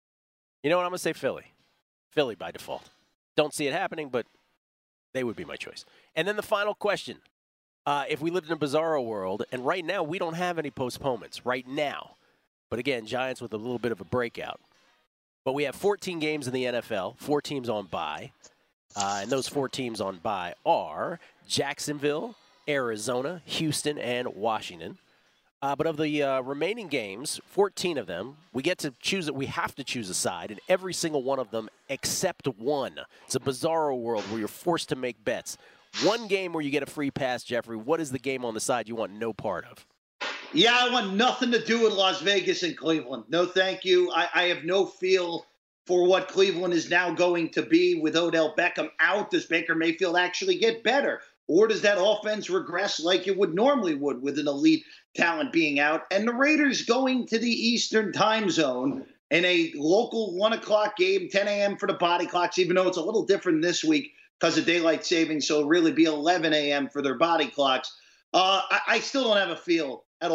You know what? I'm going to say Philly. Philly by default. Don't see it happening, but they would be my choice. And then the final question. Uh, if we lived in a bizarro world, and right now we don't have any postponements, right now. But again, Giants with a little bit of a breakout. But we have fourteen games in the N F L, four teams on bye. Uh, and those four teams on bye are Jacksonville, Arizona, Houston, and Washington. Uh, but of the uh, remaining games, fourteen of them, we get to choose it. We have to choose a side in every single one of them except one. It's a bizarro world where you're forced to make bets. One game where you get a free pass, Jeffrey. What is the game on the side you want no part of? Yeah, I want nothing to do with Las Vegas and Cleveland. No, thank you. I, I have no feel for what Cleveland is now going to be with Odell Beckham out. Does Baker Mayfield actually get better? Or does that offense regress like it would normally would with an elite talent being out? And the Raiders going to the Eastern time zone in a local one o'clock game, ten a.m. for the body clocks, even though it's a little different this week because of daylight savings, so it'll really be eleven a.m. for their body clocks. Uh, I, I still don't have a feel at all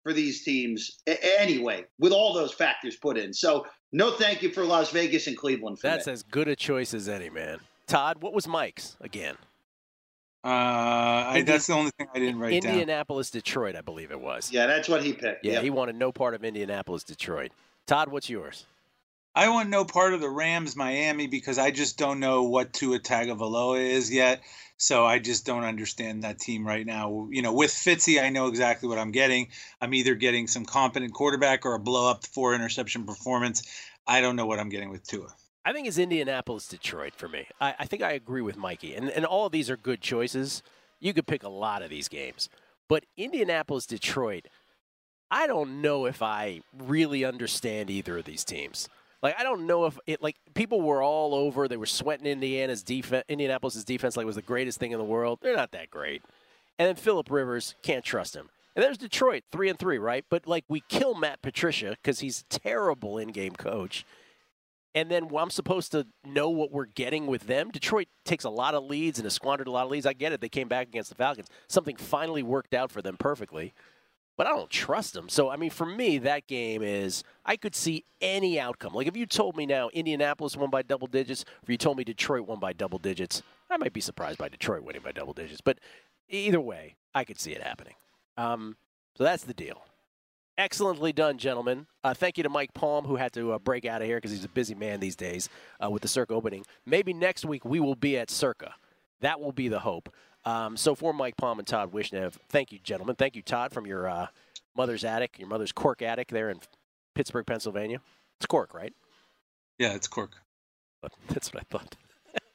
for these teams a- anyway, with all those factors put in. So no thank you for Las Vegas and Cleveland for That's me. as good a choice as any, man. Todd, what was Mike's again? Uh, I, that's the only thing I didn't write down. Indianapolis, Detroit, I believe it was. Yeah, that's what he picked. Yeah, yep. he wanted no part of Indianapolis, Detroit. Todd, what's yours? I want no part of the Rams, Miami, because I just don't know what Tua Tagovailoa is yet. So I just don't understand that team right now. You know, with Fitzy, I know exactly what I'm getting. I'm either getting some competent quarterback or a blow-up four interception performance. I don't know what I'm getting with Tua. I think it's Indianapolis, Detroit for me. I, I think I agree with Mikey. And, and all of these are good choices. You could pick a lot of these games. But Indianapolis, Detroit, I don't know if I really understand either of these teams. Like, I don't know if it, like, people were all over. They were sweating Indiana's defense, Indianapolis' defense like it was the greatest thing in the world. They're not that great. And then Phillip Rivers, can't trust him. And there's Detroit, three and three, right? But, like, we kill Matt Patricia because he's a terrible in-game coach. And then I'm supposed to know what we're getting with them. Detroit takes a lot of leads and has squandered a lot of leads. I get it. They came back against the Falcons. Something finally worked out for them perfectly. But I don't trust them. So, I mean, for me, that game is, I could see any outcome. Like, if you told me now Indianapolis won by double digits, or you told me Detroit won by double digits, I might be surprised by Detroit winning by double digits. But either way, I could see it happening. Um, so that's the deal. Excellently done, gentlemen. Uh, thank you to Mike Palm, who had to uh, break out of here because he's a busy man these days uh, with the Circa opening. Maybe next week we will be at Circa. That will be the hope. Um, so for Mike Palm and Todd Wishnev, thank you, gentlemen. Thank you, Todd, from your uh, mother's attic, your mother's cork attic there in Pittsburgh, Pennsylvania. It's cork, right? Yeah, it's cork. That's what I thought.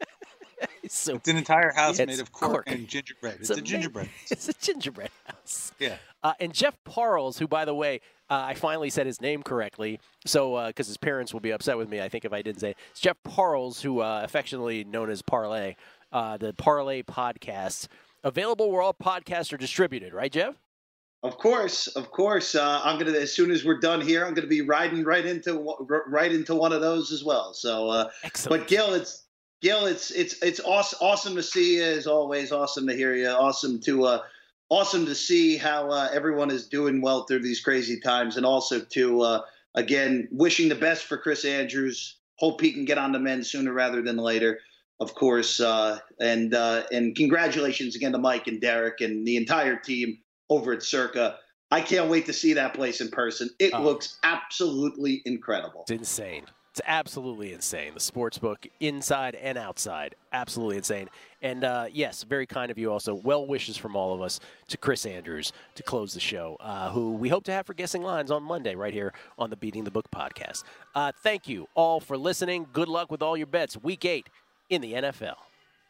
It's, so, it's an entire house yeah, made of cork, cork and gingerbread. It's, it's a, a gingerbread. It's a gingerbread house. Yeah. Uh, and Jeff Parles, who, by the way, uh, I finally said his name correctly, so because uh, his parents will be upset with me, I think, if I didn't say it. It's Jeff Parles, who uh, affectionately known as Parlay, uh, the Parlay podcast, available where all podcasts are distributed, right, Jeff? Of course, of course. Uh, I'm gonna as soon as we're done here, I'm gonna be riding right into right into one of those as well. So, uh, excellent. But Gil, it's. Gil, it's it's it's awesome, awesome to see you as always. Awesome to hear you. Awesome to uh, awesome to see how uh, everyone is doing well through these crazy times, and also to uh, again wishing the best for Chris Andrews. Hope he can get on the mend sooner rather than later, of course. Uh, and uh, and congratulations again to Mike and Derek and the entire team over at Circa. I can't wait to see that place in person. It oh. looks absolutely incredible. It's insane. It's absolutely insane. The sports book, inside and outside, absolutely insane. And, uh, yes, very kind of you also. Well wishes from all of us to Chris Andrews to close the show, uh, who we hope to have for Guessing Lines on Monday right here on the Beating the Book podcast. Uh, thank you all for listening. Good luck with all your bets. Week eight in the N F L.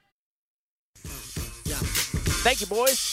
Thank you, boys.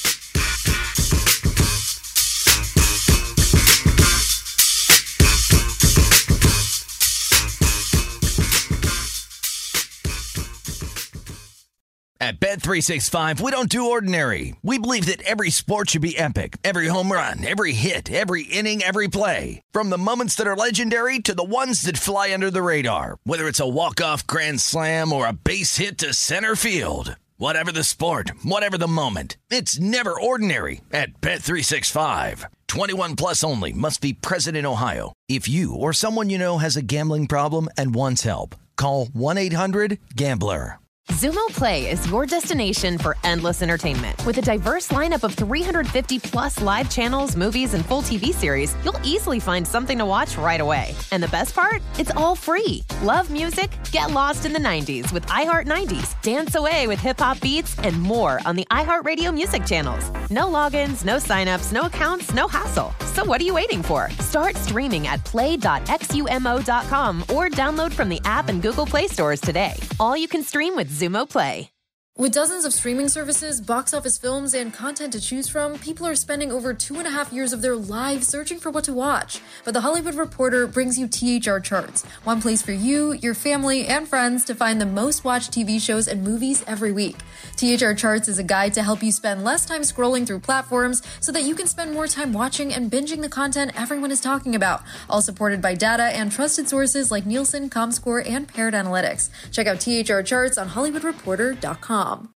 At Bet three sixty-five, we don't do ordinary. We believe that every sport should be epic. Every home run, every hit, every inning, every play. From the moments that are legendary to the ones that fly under the radar. Whether it's a walk-off grand slam or a base hit to center field. Whatever the sport, whatever the moment. It's never ordinary at Bet three sixty-five. twenty-one plus only. Must be present in Ohio. If you or someone you know has a gambling problem and wants help, call one eight hundred gambler. Zumo Play is your destination for endless entertainment. With a diverse lineup of three hundred fifty plus live channels, movies, and full T V series, you'll easily find something to watch right away. And the best part? It's all free. Love music? Get lost in the nineties with iHeart nineties. Dance away with hip-hop beats and more on the iHeartRadio music channels. No logins, no signups, no accounts, no hassle. So what are you waiting for? Start streaming at play dot xumo dot com or download from the app and Google Play stores today. All you can stream with Zumo Play. With dozens of streaming services, box office films, and content to choose from, people are spending over two and a half years of their lives searching for what to watch. But The Hollywood Reporter brings you T H R Charts, one place for you, your family, and friends to find the most watched T V shows and movies every week. T H R Charts is a guide to help you spend less time scrolling through platforms so that you can spend more time watching and binging the content everyone is talking about, all supported by data and trusted sources like Nielsen, ComScore, and Paired Analytics. Check out T H R Charts on Hollywood Reporter dot com.